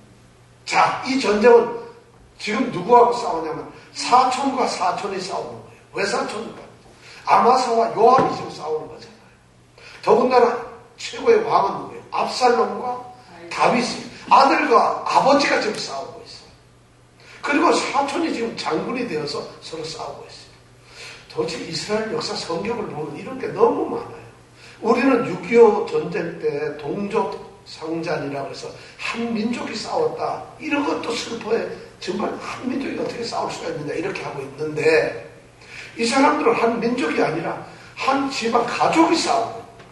자, 이 전쟁은 지금 누구하고 싸우냐면 사촌과 사촌이 싸우는 거예요. 왜 사촌인가? 아마사와 요압이 지금 싸우는 거잖아요. 더군다나 최고의 왕은 누구예요? 압살롬과 다윗이 아들과 아버지가 지금 싸우고 있어요. 그리고 사촌이 지금 장군이 되어서 서로 싸우고 있어요. 도대체 이스라엘 역사 성경을 보면 이런 게 너무 많아요. 우리는 6.25 전쟁 때 동족 상잔이라고 해서 한 민족이 싸웠다. 이런 것도 슬퍼해. 정말 한 민족이 어떻게 싸울 수가 있느냐 이렇게 하고 있는데 이 사람들은 한 민족이 아니라 한 집안 가족이 싸우고 있는 거예요.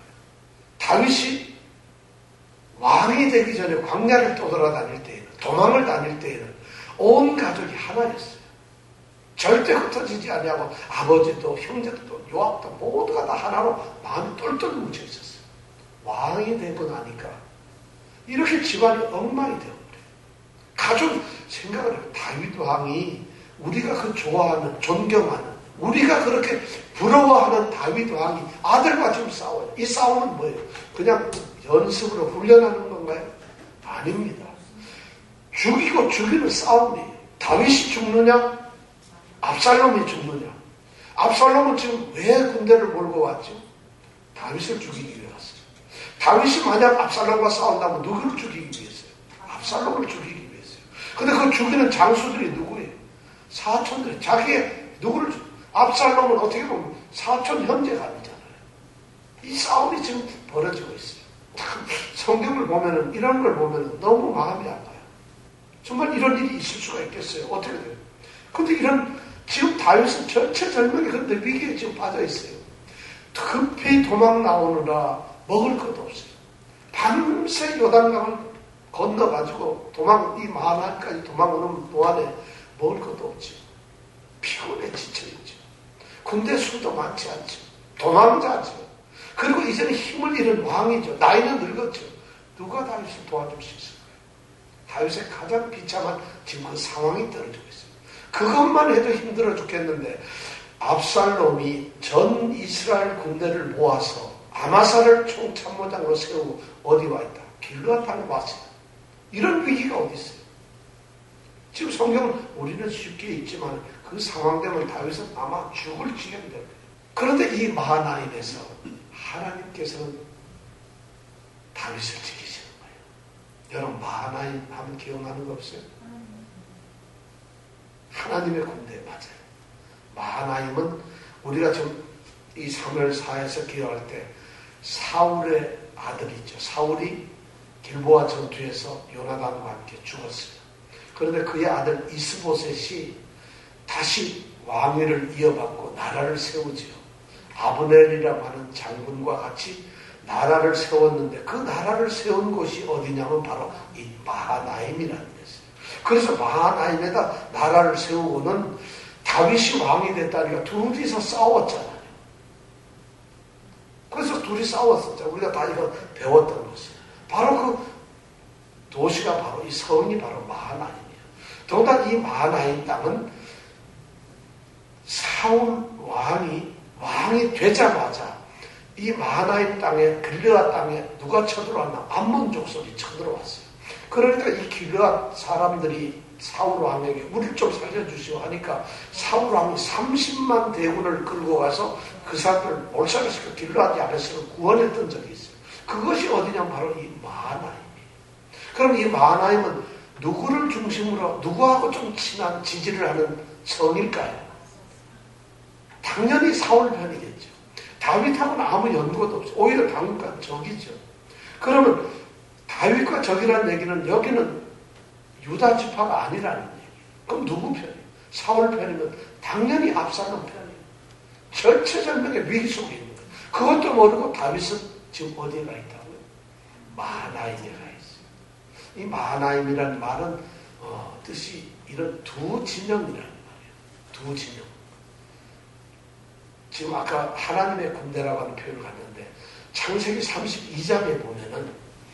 다윗이 왕이 되기 전에 광야를 떠돌아다닐 때에는 도망을 다닐 때에는 온 가족이 하나였어요. 절대 흩어지지 아니하고 아버지도 형제도 요압도 모두가 다 하나로 마음이 똘똘 뭉쳐 있었어요. 왕이 되고 나니까 이렇게 집안이 엉망이 되어버려요. 가족 생각을 해요. 다윗 왕이 우리가 그 좋아하는 존경하는 우리가 그렇게 부러워하는 다윗 왕이 아들과 지금 싸워요. 이 싸움은 뭐예요? 그냥 연습으로 훈련하는 건가요? 아닙니다. 죽이고 죽이는 싸움이에요. 다윗이 죽느냐? 압살롬이 죽느냐? 압살롬은 지금 왜 군대를 몰고 왔죠? 다윗을 죽이기 위해 왔어요. 다윗이 만약 압살롬과 싸운다면 누구를 죽이기 위해서요? 압살롬을 죽이기 위해서요. 근데 그 죽이는 장수들이 누구예요? 사촌들이. 자기의 누구를 압살롬은 어떻게 보면 사촌 형제가 아니잖아요. 이 싸움이 지금 벌어지고 있어요. 성경을 보면은 이런 걸 보면은 너무 마음이 아파요. 정말 이런 일이 있을 수가 있겠어요? 어떻게 돼요? 근데 이런 지금 다윗은 전체절명이 그런데 위기에 지금 빠져 있어요. 급히 도망 나오느라 먹을 것도 없어요. 밤새 요단강을 건너가지고 이 마하나임까지 도망오는 동안에 먹을 것도 없죠. 피곤해 지쳐있죠. 군대 수도 많지 않죠. 도망자죠. 그리고 이제는 힘을 잃은 왕이죠. 나이는 늙었죠. 누가 다윗을 도와줄 수 있을까요? 다윗의 가장 비참한 지금 그 상황이 떨어지고 있어요. 그것만 해도 힘들어 죽겠는데 압살롬이 전 이스라엘 군대를 모아서 아마사를 총참모장으로 세우고 어디 와 있다? 길르앗 땅에 왔어요. 이런 위기가 어디 있어요? 지금 성경은 우리는 쉽게 읽지만 그 상황 되면 다윗은 아마 죽을 지경이 될 거예요. 그런데 이 마하나임에서 하나님께서는 다윗을 지키시는 거예요. 여러분 마하나임 하면 기억나는 거 없어요? 하나님의 군대 맞아요. 마하나임은 우리가 지금 이 사무엘사에서 기록할 때 사울의 아들이죠. 사울이 길보아 전투에서 요나단과 함께 죽었어요. 그런데 그의 아들 이스보셋이 다시 왕위를 이어받고 나라를 세우지요. 아브넬이라고 하는 장군과 같이 나라를 세웠는데 그 나라를 세운 곳이 어디냐면 바로 이 마하나임이라는 데였어요. 그래서 마하나임에다 나라를 세우고는 다윗이 왕이 됐다니까 둘이서 싸웠잖아요. 그래서 둘이 싸웠었죠. 우리가 다 이거 배웠던 것이에요. 바로 그 도시가 바로 이 성이 바로 마하나임이에요. 더군다나 이 마하나임 땅은 사울 왕이 되자마자 이 마하나임 땅에 길르앗 땅에 누가 쳐들어왔나? 암몬 족속이 쳐들어왔어요. 그러니까 이 길르앗 사람들이 사울 왕에게 우리를 좀 살려주시오 하니까 사울 왕이 30만 대군을 끌고 가서 그 사람들을 몰살시켜 길르앗 야베스를 구원했던 적이 있어요. 그것이 어디냐면 바로 이 마하나임이에요. 그럼 이 마하나임은 누구를 중심으로 누구하고 좀 친한 지지를 하는 성일까요? 당연히 사울 편이겠죠. 다윗하고는 아무 연고도 없죠. 오히려 다윗과 적이죠. 그러면 다윗과 적이라는 얘기는 여기는 유다 지파가 아니라는 얘기예요. 그럼 누구 편이에요? 사울 편이면 당연히 압살롬 편이에요. 절체절명의 위기 속에 있는 거예요. 그것도 모르고 다윗은 지금 어디에 가 있다고요? 마하나임에 가 있어요. 이 마하나임이라는 말은 뜻이 이런 두 진영이라는 말이에요. 두 진영. 지금 아까 하나님의 군대라고 하는 표현을 갖는데 창세기 32장에 보면은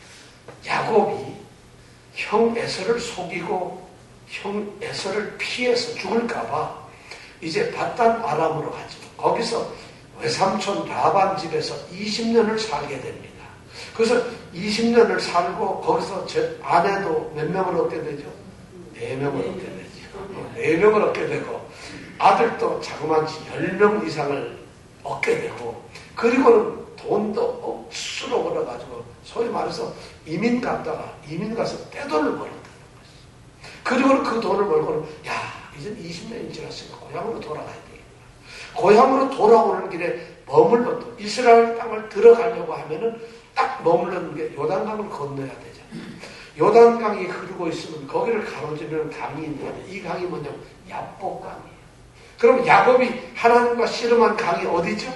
야곱이 형 에서를 속이고 형 에서를 피해서 죽을까봐 이제 밧단 아람으로 가죠. 거기서 외삼촌 라반 집에서 20년을 살게 됩니다. 그래서 20년을 살고 거기서 제 아내도 몇 명을 얻게 되죠? 4명을 얻게 되죠. 4명을 얻게 되고 아들도 자그마치 10명 이상을 얻게 되고 그리고는 돈도 억수로 벌어가지고 소위 말해서 이민 가서 떼돈을 벌었다는 것이죠. 그리고는 그 돈을 벌고는 이젠 20년이 지났으니까 고향으로 돌아가야 되겠다. 고향으로 돌아오는 길에 머물렀던 이스라엘 땅을 들어가려고 하면은 딱 머물렀는 게 요단강을 건너야 되잖아요. 요단강이 흐르고 있으면 거기를 가로지르는 강이 있는데 이 강이 뭐냐면 야복강이에요. 그럼 야곱이 하나님과 씨름한 강이 어디죠?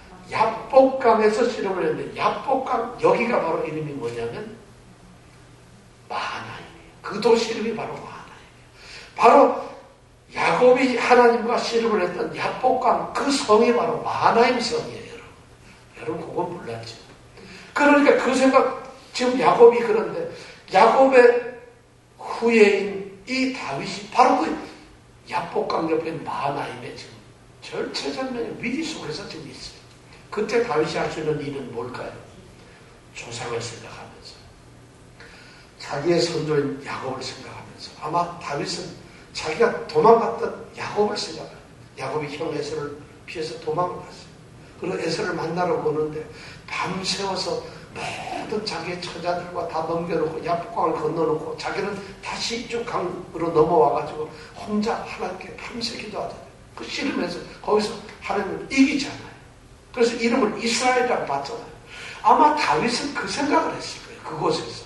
야복강에서 씨름을 했는데 야복강 여기가 바로 이름이 뭐냐면 마하나임이에요. 그 도시 이름이 바로 마하나임이에요. 바로 야곱이 하나님과 씨름을 했던 야복강 그 성이 바로 마하나임 성이에요. 여러분 그건 몰랐죠. 그러니까 그 생각 지금 야곱이 그런데 야곱의 후예인 이 다윗이 바로 그 야복강 옆에 마하나임에 지금 절체절명의 위기 속에서 지금 있어요. 그때 다윗이 할 수 있는 일은 뭘까요? 조상을 생각하면서 자기의 선조인 야곱을 생각하면서 아마 다윗은 자기가 도망갔던 야곱을 생각합니다. 야곱이 형 에서를 피해서 도망을 갔어요. 그리고 에서를 만나러 오는데 밤새워서 모든 자기의 처자들과 다 넘겨놓고 야복강을 건너놓고 자기는 다시 이쪽 강으로 넘어와가지고 혼자 하나님께 밤새 기도하잖아요. 그 씨름해서 거기서 하나님을 이기잖아요. 그래서 이름을 이스라엘이라고 봤잖아요. 아마 다윗은 그 생각을 했을 거예요. 그곳에서.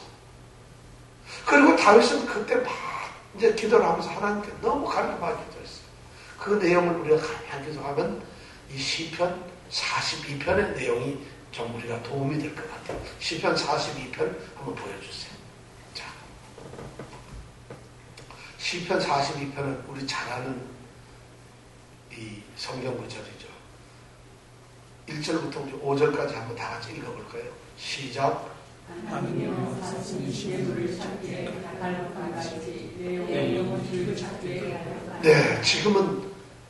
그리고 다윗은 그때 막 이제 기도를 하면서 하나님께 너무 간구하게 됐어요. 그 내용을 우리가 가만히 계속하면 이 시편 42편의 내용이 좀 우리가 도움이 될 것 같아요. 시편 42편 한번 보여주세요. 자, 시편 42편은 우리 잘 아는 이 성경 구절이죠. 1절부터 5절까지 한번 다 같이 읽어볼까요? 시작. 하나님이여 사신 시대를 찾기에 갈급한 같이 내 영혼을 찾기에 갈급한. 네, 지금은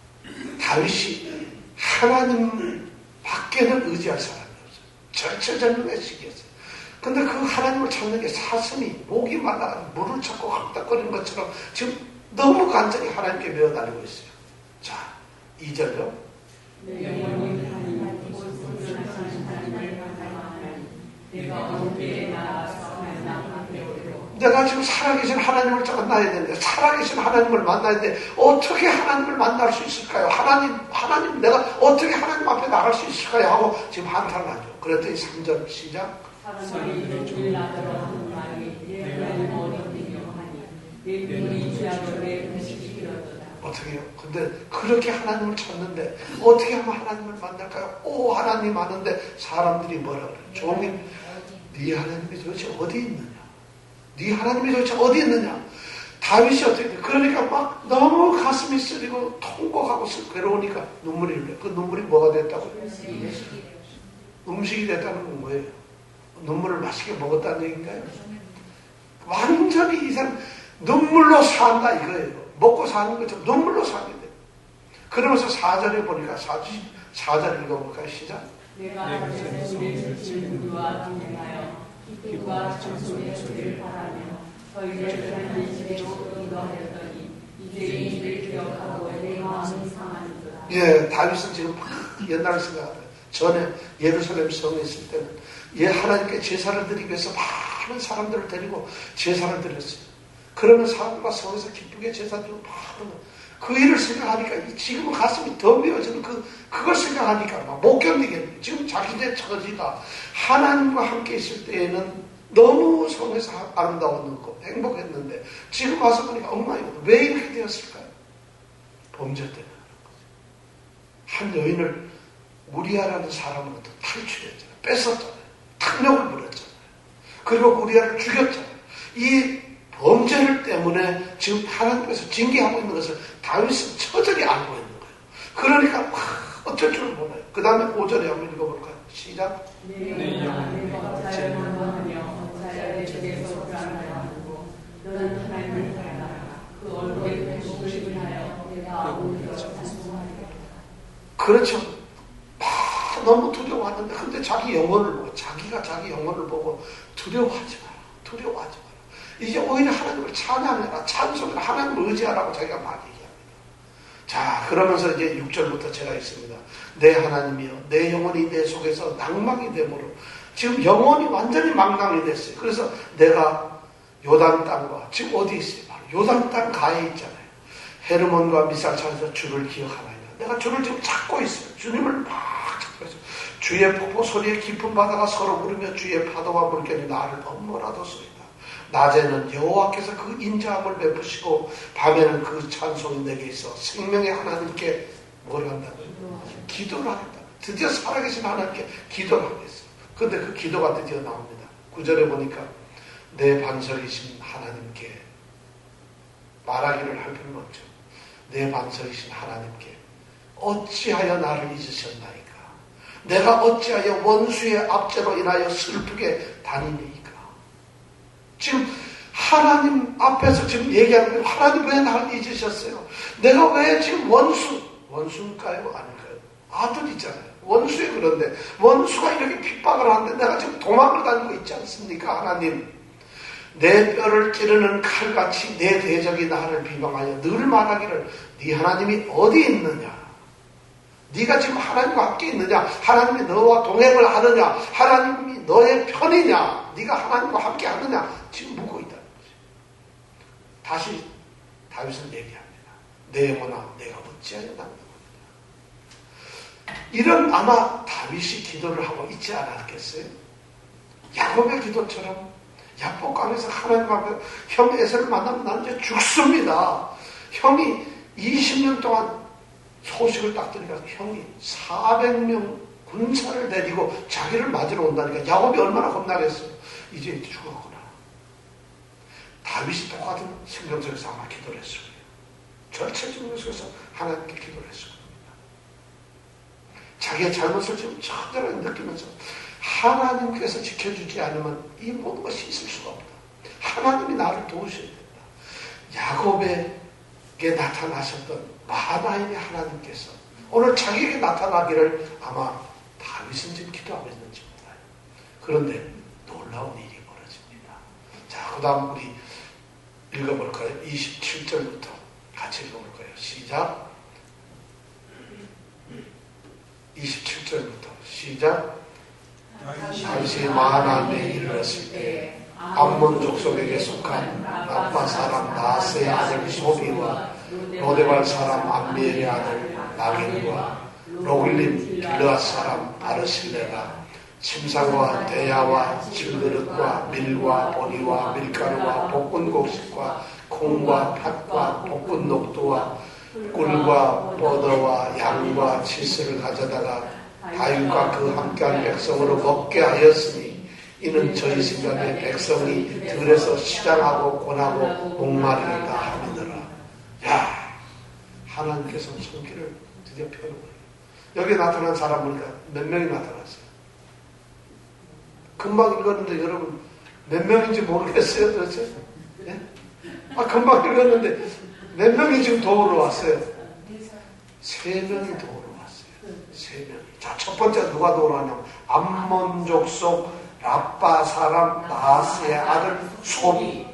다윗이 하나님 밖에는 의지할 사람이 없어요. 절체절명의 시기였어요. 근데 그 하나님을 찾는 게 사슴이 목이 말라 물을 찾고 헐떡거리는 것처럼 지금 너무 간절히 하나님께 메어달리고 있어요. 자, 2절요. 내 영혼이 하나님 온전하신 하나님을 바라하나니 내가 어디에 나가서 하나님 앞에 오리로. 내가 지금 살아계신 하나님을 만나야 되는데, 살아계신 하나님을 만나야 되는데 어떻게 하나님을 만날 수 있을까요? 하나님 내가 어떻게 하나님 앞에 나갈 수 있을까요? 하고 지금 한탄을 하죠. 그랬더니 3절 시작. 사람이 눈을 나더러 하는 말이 내 하나님 어디며 하니 내 눈이 주야로 내 음식이 길어졌다. 어떻게 해요? 근데 그렇게 하나님을 찾는데 어떻게 하면 하나님을 만날까요? 오, 하나님 하는데 사람들이 뭐라 그래요? 종일 네 하나님이 도대체 어디 있느냐? 네 하나님이 도대체 어디 있느냐? 다윗이 어떻게 돼? 그러니까 막 너무 가슴이 쓰리고 통곡하고 괴로우니까 눈물이 흘려요. 그 눈물이 뭐가 됐다고요? 음식이 됐다는 건 뭐예요? 눈물을 맛있게 먹었다는 얘기인가요? 완전히 이 사람 눈물로 산다 이거예요. 먹고 사는 것처럼 눈물로 사게 돼요. 그러면서 4절에 보니까 4절 읽어볼까요? 시작. 내가 우리를 질문과 동행하여 기쁨과 찬송의 소리를 바라며 저희를 하나님 집에로 인도하였더니 이제 이 일을 기억하고 내 마음이 상하는도다. 예, 다윗은 지금 옛날을 생각하다. 전에 예루살렘 성에 있을 때는 하나님께 제사를 드리기 위해서 많은 사람들을 데리고 제사를 드렸어요. 그러면 사람과 성에서 기쁘게 제사드리고 많은 그 일을 생각하니까 지금은 가슴이 더 미워지는 그걸 생각하니까 막 못 견디겠네요. 지금 자기네 처지가 하나님과 함께 있을 때에는 너무 성에서 아름다웠고 행복했는데 지금 와서 보니까 엄마 이거 왜 이렇게 되었을까요? 범죄 때문에 한 여인을 우리아라는 사람으로부터 탈출했잖아요. 뺏었잖아요. 탕력을 부렸잖아요. 그리고 우리아를 죽였잖아요. 이 범죄를 때문에 지금 하나님께서 징계하고 있는 것을 다윗은 처절히 알고 있는 거예요. 그러니까 어쩔 줄 몰라요. 그 다음에 5절에 한번 읽어볼까요? 시작. 내 영혼을 자연하며 자연의 적에서 불안하고 너는 하나님을 바라라. 그 얼굴의 회복을 위하여 내가 오히려 찬송하리라. 그렇죠. 너무 두려워하는데 근데 자기 영혼을 보고 자기가 자기 영혼을 보고 두려워하지 마라. 두려워하지 마라. 이제 오히려 하나님을 찬양해라. 찬송해라. 하나님을 의지하라고 자기가 막 얘기합니다. 자, 그러면서 이제 6절부터 제가 있습니다. 내 하나님이여 내 영혼이 내 속에서 낭망이 되므로 지금 영혼이 완전히 망망이 됐어요. 그래서 내가 요단 땅과 지금 어디 있어요? 바로 요단 땅 가에 있잖아요. 헤르몬과 미살산에서 주를 기억하나이다. 내가 주를 지금 찾고 있어요. 주님을 막 찾고 있어요. 주의 폭포 소리에 깊은 바다가 서로 부르며 주의 파도와 물결이 나를 엄몰아뒀소이다. 낮에는 여호와께서 그 인자함을 베푸시고 밤에는 그 찬송이 내게 있어 생명의 하나님께 뭘 한다고요? 기도를 하겠다. 드디어 살아계신 하나님께 기도를 하겠어요. 그런데 그 기도가 드디어 나옵니다. 9절에 보니까 내 반석이신 하나님께 말하기를 할 필요는 없죠. 내 반석이신 하나님께 어찌하여 나를 잊으셨나이까? 내가 어찌하여 원수의 압제로 인하여 슬프게 다니니까? 지금 하나님 앞에서 지금 얘기하는 거예요. 하나님 왜 나를 잊으셨어요? 내가 왜 지금 원수일까요? 아닐까요? 아들이잖아요. 원수에 그런데 원수가 이렇게 핍박을 하는데 내가 지금 도망을 다니고 있지 않습니까? 하나님, 내 뼈를 찌르는 칼같이 내 대적이 나를 비방하여 늘 말하기를 네 하나님이 어디 있느냐? 네가 지금 하나님과 함께 있느냐? 하나님이 너와 동행을 하느냐? 하나님이 너의 편이냐? 네가 하나님과 함께 하느냐? 지금 묻고 있다는 거죠. 다시 다윗은 얘기합니다. 내 영혼아 내가 어찌하여 남는 이런 아마 다윗이 기도를 하고 있지 않았겠어요? 야곱의 기도처럼 야복강에서 하나님 앞에 형 에서를 만나면 나는 이제 죽습니다. 형이 20년 동안 소식을 딱 들으니까 형이 400명 군사를 데리고 자기를 맞으러 온다니까 야곱이 얼마나 겁나겠어요. 이제 죽었구나. 다윗이 똑같은 성경 속에서 아마 기도를 했을 거예요. 절체적인 속에서 하나님께 기도를 했을 겁니다. 자기의 잘못을 지금 처절하게 느끼면서 하나님께서 지켜주지 않으면 이 모든 것이 있을 수가 없다. 하나님이 나를 도우셔야 된다. 야곱에게 나타나셨던 마하나임의 하나님께서 오늘 자기에게 나타나기를 아마 다윗은 지금 기도하고 있는지 몰라요. 그런데 놀라운 일이 벌어집니다. 자, 그 다음 우리 읽어볼까요? 27절부터 같이 읽어볼까요? 시작. 27절부터 시작. 다윗이 마하나임에 이르렀을 때 암몬 족속에게 속한 라빠 사람 나하스의 아들 소비와 로데발 사람 암미엘의 아들 나긴과 로글림 길르앗 사람 바르실레가 침상과 대야와 질그릇과 밀과 보리와 밀가루와 볶은 곡식과 콩과 팥과 볶은 녹두와 꿀과 버더와 양과 치스를 가져다가 다윗과 그 함께한 백성으로 먹게 하였으니 이는 저희 생각에 백성이 들에서 시장하고 권하고 목마르다 하미더라. 야, 하나님께서 손길을 드디어 펴는 거예요. 여기 나타난 사람 보니까 몇 명이 나타났어요. 금방 읽었는데 여러분 몇 명인지 모르겠어요 도대체? 예? 금방 읽었는데 몇 명이 지금 도우러 왔어요? 3명이 도우러 왔어요. 3명이. 자, 첫 번째 누가 도우러 왔냐면 암몬 족속 라빠 사람 나하스의 아들 소비.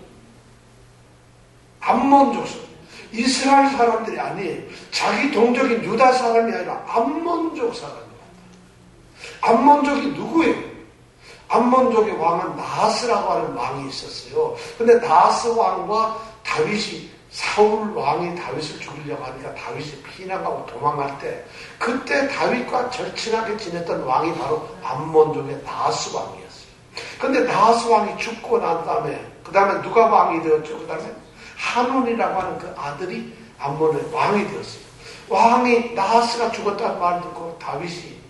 암몬 족속. 이스라엘 사람들이 아니에요. 자기 동족인 유다 사람이 아니라 암몬족 사람이 왔다. 암몬족이 누구예요? 암몬족의 왕은 나하스라고 하는 왕이 있었어요. 근데 나하스 왕과 다윗이 사울 왕이 다윗을 죽이려고 하니까 다윗이 피난하고 도망갈 때 그때 다윗과 절친하게 지냈던 왕이 바로 암몬족의 나하스 왕이었어요. 근데 나하스 왕이 죽고 난 다음에 그 다음에 누가 왕이 되었죠? 그 다음에 한온이라고 하는 그 아들이 암몬의 왕이 되었어요. 왕이 나하스가 죽었다는 말을 듣고 다윗이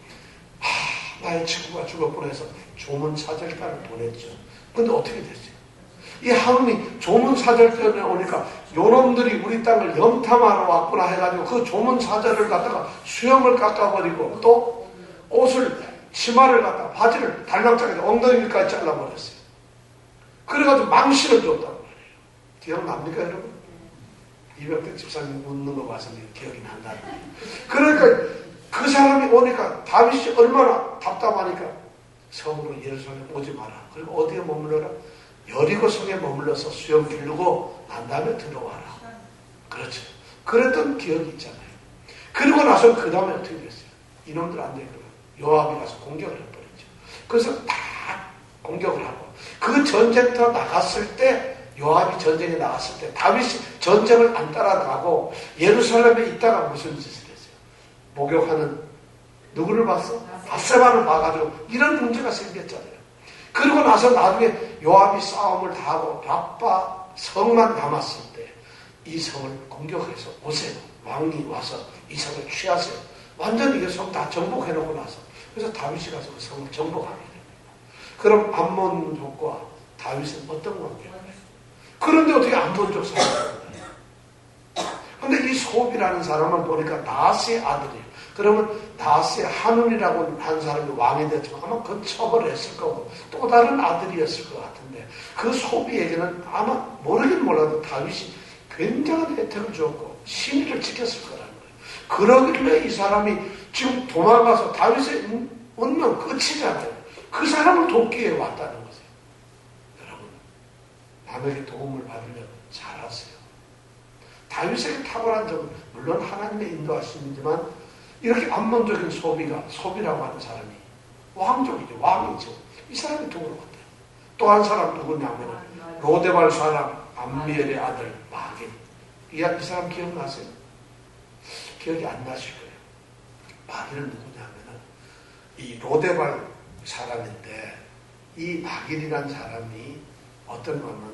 나의 친구가 죽었구나 해서 조문사절단을 보냈죠. 근데 어떻게 됐어요? 이 한온이 조문사절단에 오니까 요놈들이 우리 땅을 염탐하러 왔구나 해가지고 그 조문사절을 갖다가 수염을 깎아버리고 또 옷을 치마를 갖다가 바지를 달랑짝에 엉덩이까지 잘라버렸어요. 그래가지고 망신을 줬단 말이에요. 기억납니까 여러분? 이병택 집사님 웃는 거 봐서 기억이 난다는 거예요. 그러니까 그 사람이 오니까 다윗이 얼마나 답답하니까 성으로 예루살렘 오지 마라. 그리고 어디에 머물러라? 여리고 성에 머물러서 수염 기르고 난 다음에 들어와라. 그렇죠. 그랬던 기억이 있잖아요. 그리고 나서 그 다음에 어떻게 됐어요? 이놈들 안 되고 요압이 가서 공격을 해버렸죠. 그래서 다 공격을 하고 그 전쟁터 나갔을 때 요압이 전쟁에 나갔을 때 다윗이 전쟁을 안 따라가고 예루살렘에 있다가 무슨 짓을 했어요? 목욕하는 누구를 봤어? 바세바를 봐가지고 이런 문제가 생겼잖아요. 그리고 나서 나중에 요압이 싸움을 다 하고 라빠 성만 남았을 때 이 성을 공격해서 오세요. 왕이 와서 이 성을 취하세요. 완전히 이 성 다 정복해놓고 나서 그래서 다윗이 가서 그 성을 정복하게 됩니다. 그럼 암몬족과 다윗은 어떤 관계가 돼요? 그런데 어떻게 암몬족 사람이에요? 근데 이 소비라는 사람을 보니까 나하스의 아들이에요. 그러면 나하스의 한운이라고 한 사람이 왕이 됐지만 아마 그 처벌을 했을 거고 또 다른 아들이었을 것 같은데 그 소비에게는 아마 모르긴 몰라도 다윗이 굉장한 혜택을 줬고 신의를 지켰을 거라는 거예요. 그러길래 이 사람이 지금 도망가서 다윗의 운명 끝이잖아요. 그 사람을 돕기에 왔다는 거죠. 여러분, 남에게 도움을 받으면 잘하세요. 다윗에게 탁월한 점은 물론 하나님의 인도하심이지만 이렇게 암몬적인 소비라고 하는 사람이 왕족이죠. 왕이죠. 이 사람이 도움을 받아요. 또 한 사람 누구냐면 로데발 사람 암미엘의 아들 마긴. 이 사람 기억나세요? 기억이 안 나실 거예요. 마긴은 누구냐면은 이 로데발 사람인데 이 마긴이라는 사람이 어떤 거는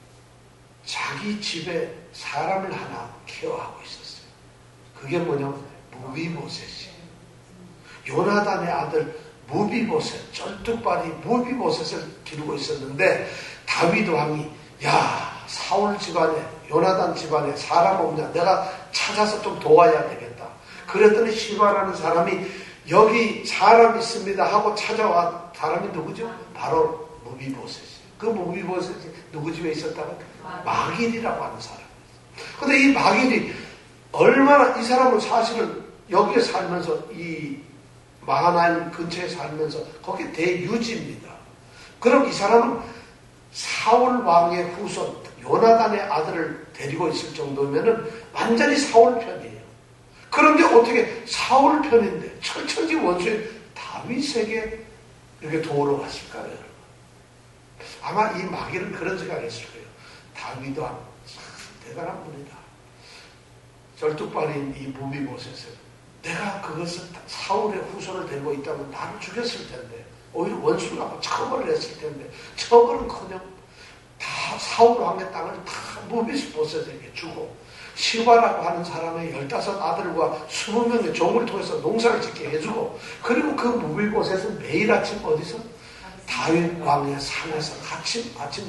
자기 집에 사람을 하나 케어하고 있었어요. 그게 뭐냐면 무비보셋이. 요나단의 아들 무비보셋, 쩔뚝발이 무비보셋을 기르고 있었는데 다윗 왕이 야 사울 집안에 요나단 집안에 사람 없냐 내가 찾아서 좀 도와야 되겠다. 그랬더니 시바라는 사람이 여기 사람 있습니다 하고 찾아와. 사람이 누구죠? 바로 무비보셋이. 그 무비보셋이 누구 집에 있었다고? 마길이라고 하는 사람. 근데 이 마길이 얼마나 이 사람은 사실은 여기에 살면서 이 마하나임 근처에 살면서 거기 대유지입니다. 그럼 이 사람은 사울 왕의 후손 요나단의 아들을 데리고 있을 정도면은 완전히 사울 편이에요. 그런데 어떻게 사울 편인데 철천지 원수인 다윗에게 이렇게 도우러 갔을까요, 여러분? 아마 이 마귀는 그런 생각했을 거예요. 다윗 왕 참 대단한 분이다. 절뚝발인 이 무비보셋을 내가 그것을 사울의 후손을 데리고 있다면 나를 죽였을 텐데 오히려 원수를 갖고 처벌을 했을 텐데 처벌은커녕 다 사울 왕의 땅을 다 무비보셋에게 주고 시바라고 하는 사람의 15아들과 20명의 종을 통해서 농사를 짓게 해주고 그리고 그 무비보셋은 매일 아침 어디서? 다윗 왕의 산에서 아침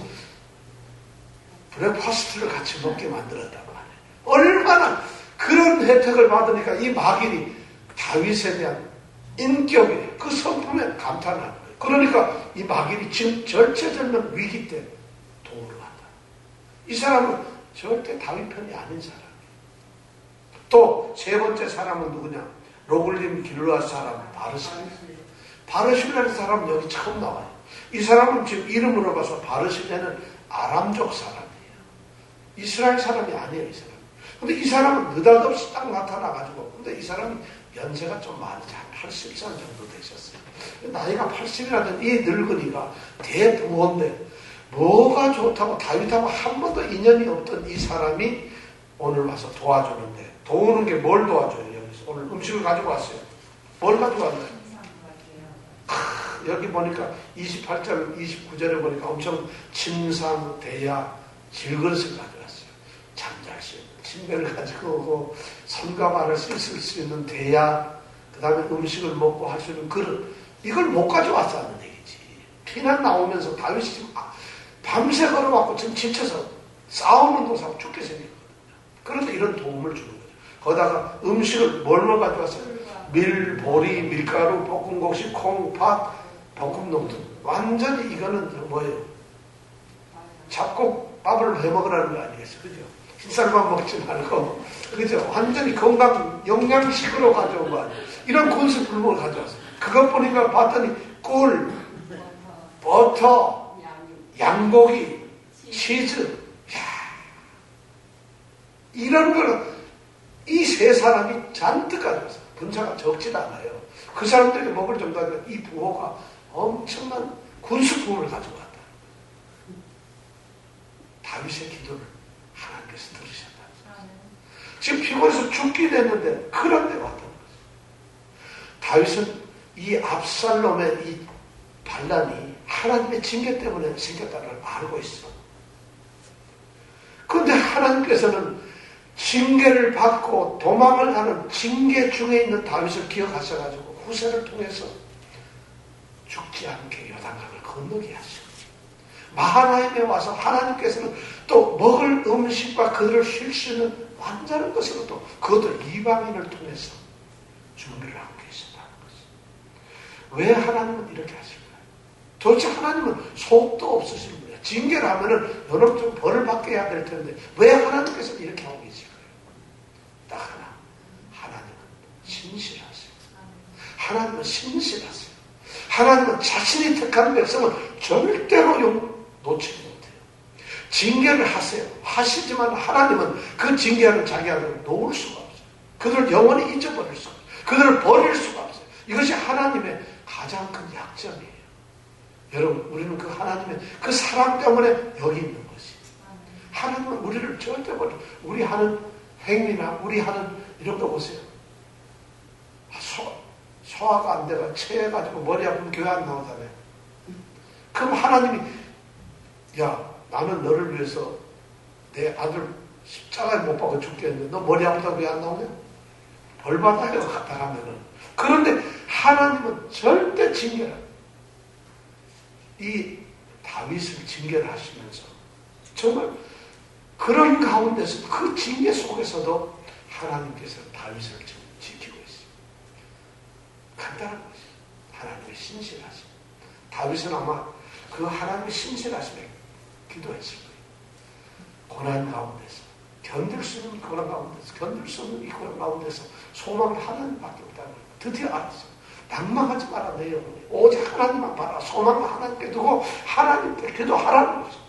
브렉퍼스트를 같이 먹게 만들었다고 하네. 얼마나 그런 혜택을 받으니까 이 마길이 다윗에 대한 인격에 그 성품에 감탄하는 거예요. 그러니까 이 마길이 지금 절체절명 위기 때 도움을 받다. 이 사람은 절대 다윗 편이 아닌 사람이에요. 또 세 번째 사람은 누구냐? 로글림 길르앗 사람 바르실레. 바르실레라는 사람은 여기 처음 나와요. 이 사람은 지금 이름으로 봐서 바르실레는 아람족 사람이에요. 이스라엘 사람이 아니에요, 이 사람. 근데 이 사람은 느닷없이 딱 나타나가지고, 근데 이 사람이 연세가 좀 많지, 한 80살 정도 되셨어요. 나이가 80이라는 이 늙은이가 대부호인데, 뭐가 좋다고 다윗하고 한 번도 인연이 없던 이 사람이 오늘 와서 도와주는데, 도우는 게 뭘 도와줘요, 여기서? 오늘 음식을 가지고 왔어요. 뭘 가지고 왔나요? 여기 보니까 28절, 29절에 보니까 엄청 침상, 대야, 질그릇을 가져왔어요. 잠잘 수 있는 침대를 가지고 오고 손가발을 씻을 수 있는 대야, 그 다음에 음식을 먹고 할 수 있는 그릇. 이걸 못 가져왔다는 얘기지. 피난 나오면서 다윗이 지금 밤새 걸어왔고 지금 지쳐서 싸우는 도사하고 죽게 생겼거든요. 그런데 이런 도움을 주는 거죠. 거기다가 음식을 뭘 가져왔어요? 밀, 보리, 밀가루, 볶음국시, 콩, 팥, 볶음농 등. 완전히 이거는 뭐예요? 잡곡밥을 해먹으라는 거 아니겠어요? 그죠? 흰쌀밥 먹지 말고, 그죠? 완전히 건강, 영양식으로 가져온 거 아니에요? 이런 군수품을 가져왔어요. 그것 보니까 봤더니 꿀, 버터, 양고기, 치즈, 야, 이런 걸 이 세 사람이 잔뜩 가져왔어요. 분자가 적지도 않아요. 그 사람들이 먹을 정도 아니라 이 부호가 엄청난 군수품을 가져왔다. 다윗의 기도를 하나님께서 들으셨다. 지금 피곤해서 죽게 됐는데 그런데 왔다는 거죠. 다윗은 이 압살롬의 이 반란이 하나님의 징계 때문에 생겼다는 걸 알고 있어. 그런데 하나님께서는 징계를 받고 도망을 가는 징계 중에 있는 다윗을 기억하셔가지고 후세를 통해서 죽지 않게 요단강을 건너게 하시고 마하나임에 와서 하나님께서는 또 먹을 음식과 그들을 쉴 수 있는 완전한 것으로 또 그것도 이방인을 통해서 준비를 하고 계신다는 것이죠. 왜 하나님은 이렇게 하실까요? 도대체 하나님은 속도 없으신 분이야. 징계를 하면은 여러분 좀 벌을 받게 해야 될 텐데 왜 하나님께서 이렇게 하고 계실까요? 딱 하나, 하나님은 신실하세요. 하나님은 신실하세요. 하나님은 자신이 택한 백성은 절대로 놓치지 못해요. 징계를 하세요. 하시지만 하나님은 그 징계하는 자기 아들을 놓을 수가 없어요. 그들을 영원히 잊어버릴 수가 없어요. 그들을 버릴 수가 없어요. 이것이 하나님의 가장 큰 약점이에요. 여러분, 우리는 그 하나님의 그 사랑 때문에 여기 있는 것이. 하나님은 우리를 절대 버려. 우리 하는 행위나 우리 하는 이런 거 보세요. 소화가 안 돼가 체해가지고 머리 아프면 교회 안 나오잖아요. 그럼 하나님이 야 나는 너를 위해서 내 아들 십자가에 못 박아 죽겠는데 너 머리 아프다고 왜 안 나오냐? 벌받아요 갔다 가면은. 그런데 하나님은 절대 이 다윗을 징계를 하시면서 정말 그런 가운데서 그 징계 속에서도 하나님께서 다윗을 지키고 있어요. 간단한 것이 하나님의 신실하심. 다윗은 아마 그 하나님의 신실하심에 기도했을 거예요. 고난 가운데서 견딜 수 있는 고난 가운데서 견딜 수 없는 이 고난 가운데서 소망은 하나님밖에 없다는 거예요. 드디어 알았어요. 낭망하지 마라 내 영혼이. 오직 하나님만 봐라. 소망을 하나님께 두고 하나님께 기도하라는 거죠.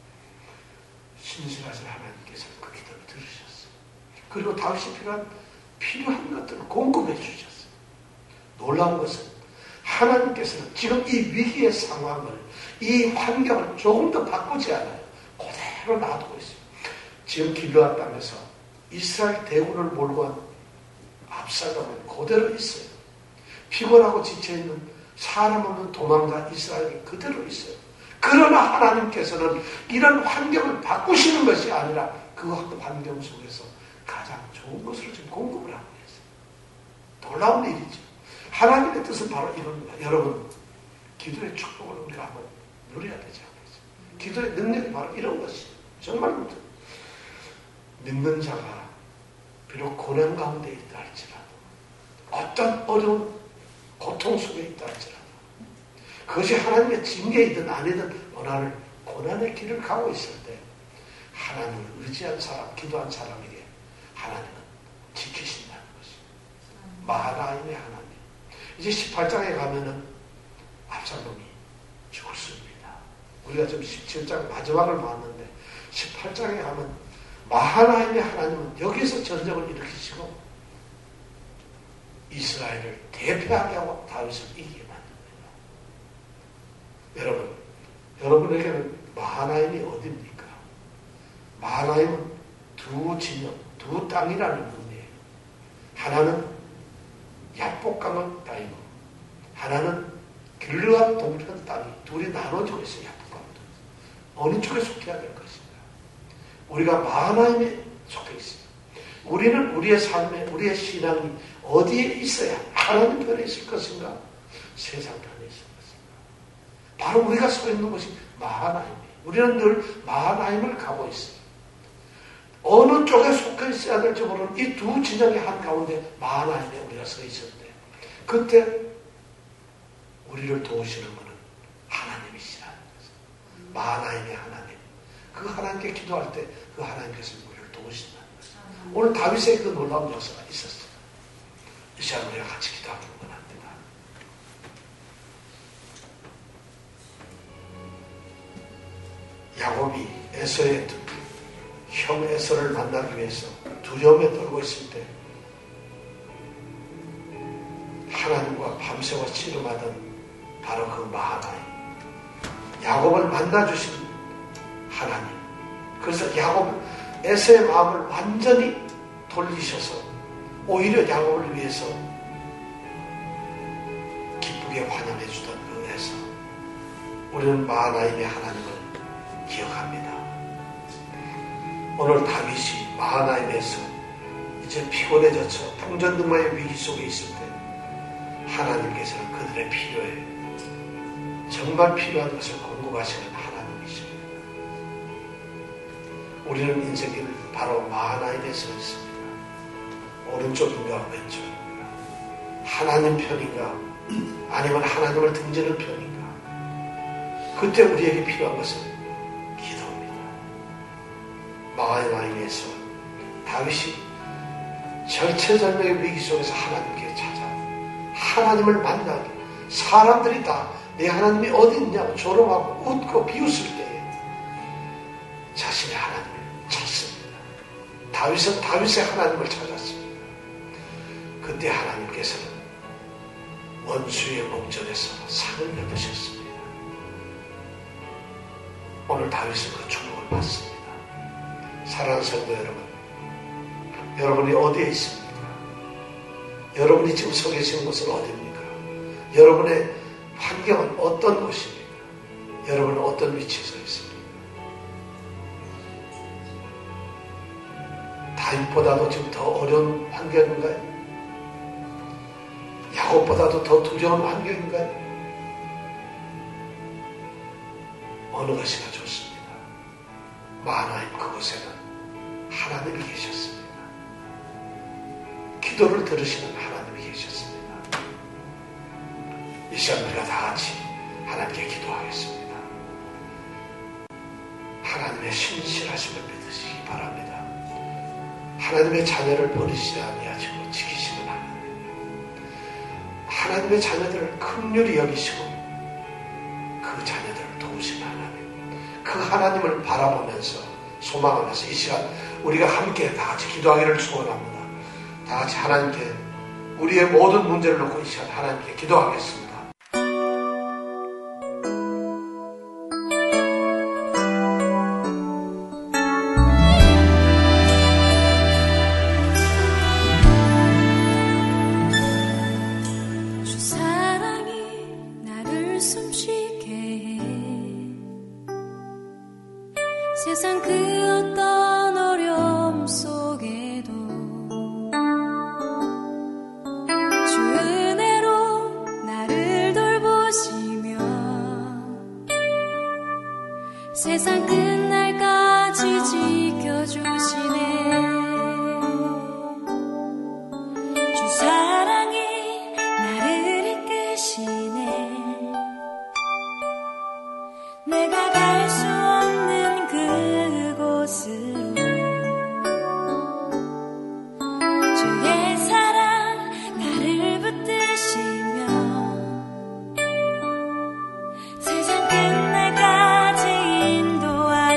신실하신 하나님께서 그 기도를 들으셨어요. 그리고 다윗이 필요한 것들을 공급해 주셨어요. 놀라운 것은 하나님께서는 지금 이 위기의 상황을, 이 환경을 조금 더 바꾸지 않아요. 그대로 놔두고 있어요. 지금 길르앗 땅에서 이스라엘 대군을 몰고 한 압살롬은 그대로 있어요. 피곤하고 지쳐있는 사람 없는 도망자 이스라엘이 그대로 있어요. 그러나 하나님께서는 이런 환경을 바꾸시는 것이 아니라 그 환경 속에서 가장 좋은 것으로 지금 공급을 하고 계세요. 놀라운 일이죠. 하나님의 뜻은 바로 이런 거예요. 여러분, 기도의 축복을 우리가 한번 누려야 되지 않겠어요? 기도의 능력이 바로 이런 것이에요. 정말 믿는 자가 비록 고난 가운데 있다 할지라도, 어떤 어려운 고통 속에 있다 할지라도, 그것이 하나님의 징계이든 아니든 고난의 길을 가고 있을 때 하나님을 의지한 사람, 기도한 사람에게 하나님은 지키신다는 것입니다. 마하나임의 하나님. 이제 18장에 가면은 압살롬이 죽었습니다. 우리가 지금 17장 마지막을 봤는데 18장에 가면 마하나임의 하나님은 여기서 전쟁을 일으키시고 이스라엘을 대표하게 하고 다윗을 이기게 만듭니다. 여러분에게는 마하나임이 어디입니까? 마하나임은 두 진영, 두 땅이라는 의미예요. 하나는 야복강의 땅이고 하나는 길르앗 동편 땅이 둘이 나눠지고 있어요. 야복강도. 어느 쪽에 속해야 될 것인가? 우리가 마하나임에 속해 있어요. 우리는 우리의 삶에, 우리의 신앙이 어디에 있어야 하나님 편에 있을 것인가? 세상 편에 있을 것인가? 바로 우리가 서 있는 것이 마하나임이에요. 우리는 늘 마하나임을 가고 있어요. 어느 쪽에 속해 있어야 될지 모르는 이 두 진영의 한가운데 마하나임에 우리가 서 있었는데 그때 우리를 도우시는 분은 하나님이시라는 거죠. 마하나임의 하나님. 그 하나님께 기도할 때 그 하나님께서 우리를 도우신다는 거죠. 오늘 다윗의 그 놀라운 역사가 있었어요. 이 시간 우리가 같이 기도하기 원합니다. 야곱이 에서의 형 에서를 만나기 위해서 두려움에 떨고 있을 때 하나님과 밤새워 씨름하던 바로 그 마하나임, 야곱을 만나주신 하나님. 그래서 에서의 마음을 완전히 돌리셔서 오히려 야곱을 위해서 기쁘게 환영해 주던 그 에서, 우리는 마하나임의 하나님을 기억합니다. 오늘 다윗이 마하나임에서 이제 피곤에 젖혀 풍전등화의 위기 속에 있을 때 하나님께서는 그들의 필요에 정말 필요한 것을 공급하시는 하나님이십니다. 우리는 인생길 바로 마하나임에 서 있습니다. 오른쪽인가 왼쪽인가, 하나님 편인가 아니면 하나님을 등지는 편인가. 그때 우리에게 필요한 것은 기도입니다. 마하나임에서 다윗이 절체절명의 위기 속에서 하나님께 찾아 하나님을 만나게, 사람들이 다 내 하나님이 어디 있냐고 조롱하고 웃고 비웃을 때에 자신의 하나님을 찾습니다. 다윗은 다윗의 하나님을 찾았습니다. 그때 하나님께서는 원수의 목전에서 상을 얻으셨습니다. 오늘 다윗은 그 축복을 받습니다. 사랑하는 성도 여러분, 여러분이 어디에 있습니까? 여러분이 지금 서 계시는 곳은 어디입니까? 여러분의 환경은 어떤 곳입니까? 여러분은 어떤 위치에 서 있습니까? 다윗보다도 지금 더 어려운 환경인가요? 저것보다도 더 두려운 환경인가요? 어느 것이나 좋습니다. 마나임 그곳에는 하나님이 계셨습니다. 기도를 들으시는 하나님이 계셨습니다. 이 시간 우리가 다 같이 하나님께 기도하겠습니다. 하나님의 신실하심을 믿으시기 바랍니다. 하나님의 자녀를 버리시지 아니하시고 지키시는 하나님의 자녀들을 긍휼히 여기시고 그 자녀들을 도우시는 하나님, 그 하나님을 바라보면서 소망하면서 이 시간 우리가 함께 다 같이 기도하기를 축원합니다. 다 같이 하나님께 우리의 모든 문제를 놓고 이 시간 하나님께 기도하겠습니다. 세상 그 어떤 어려움 속에도 주 은혜로 나를 돌보시며 세상 끝날까지 지켜주시네. 주 사랑이 나를 이끄시네. 내가 갈 수 없는 그곳으로 주의 사랑 나를 붙드시며 세상 끝날까지 인도하시네.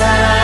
사랑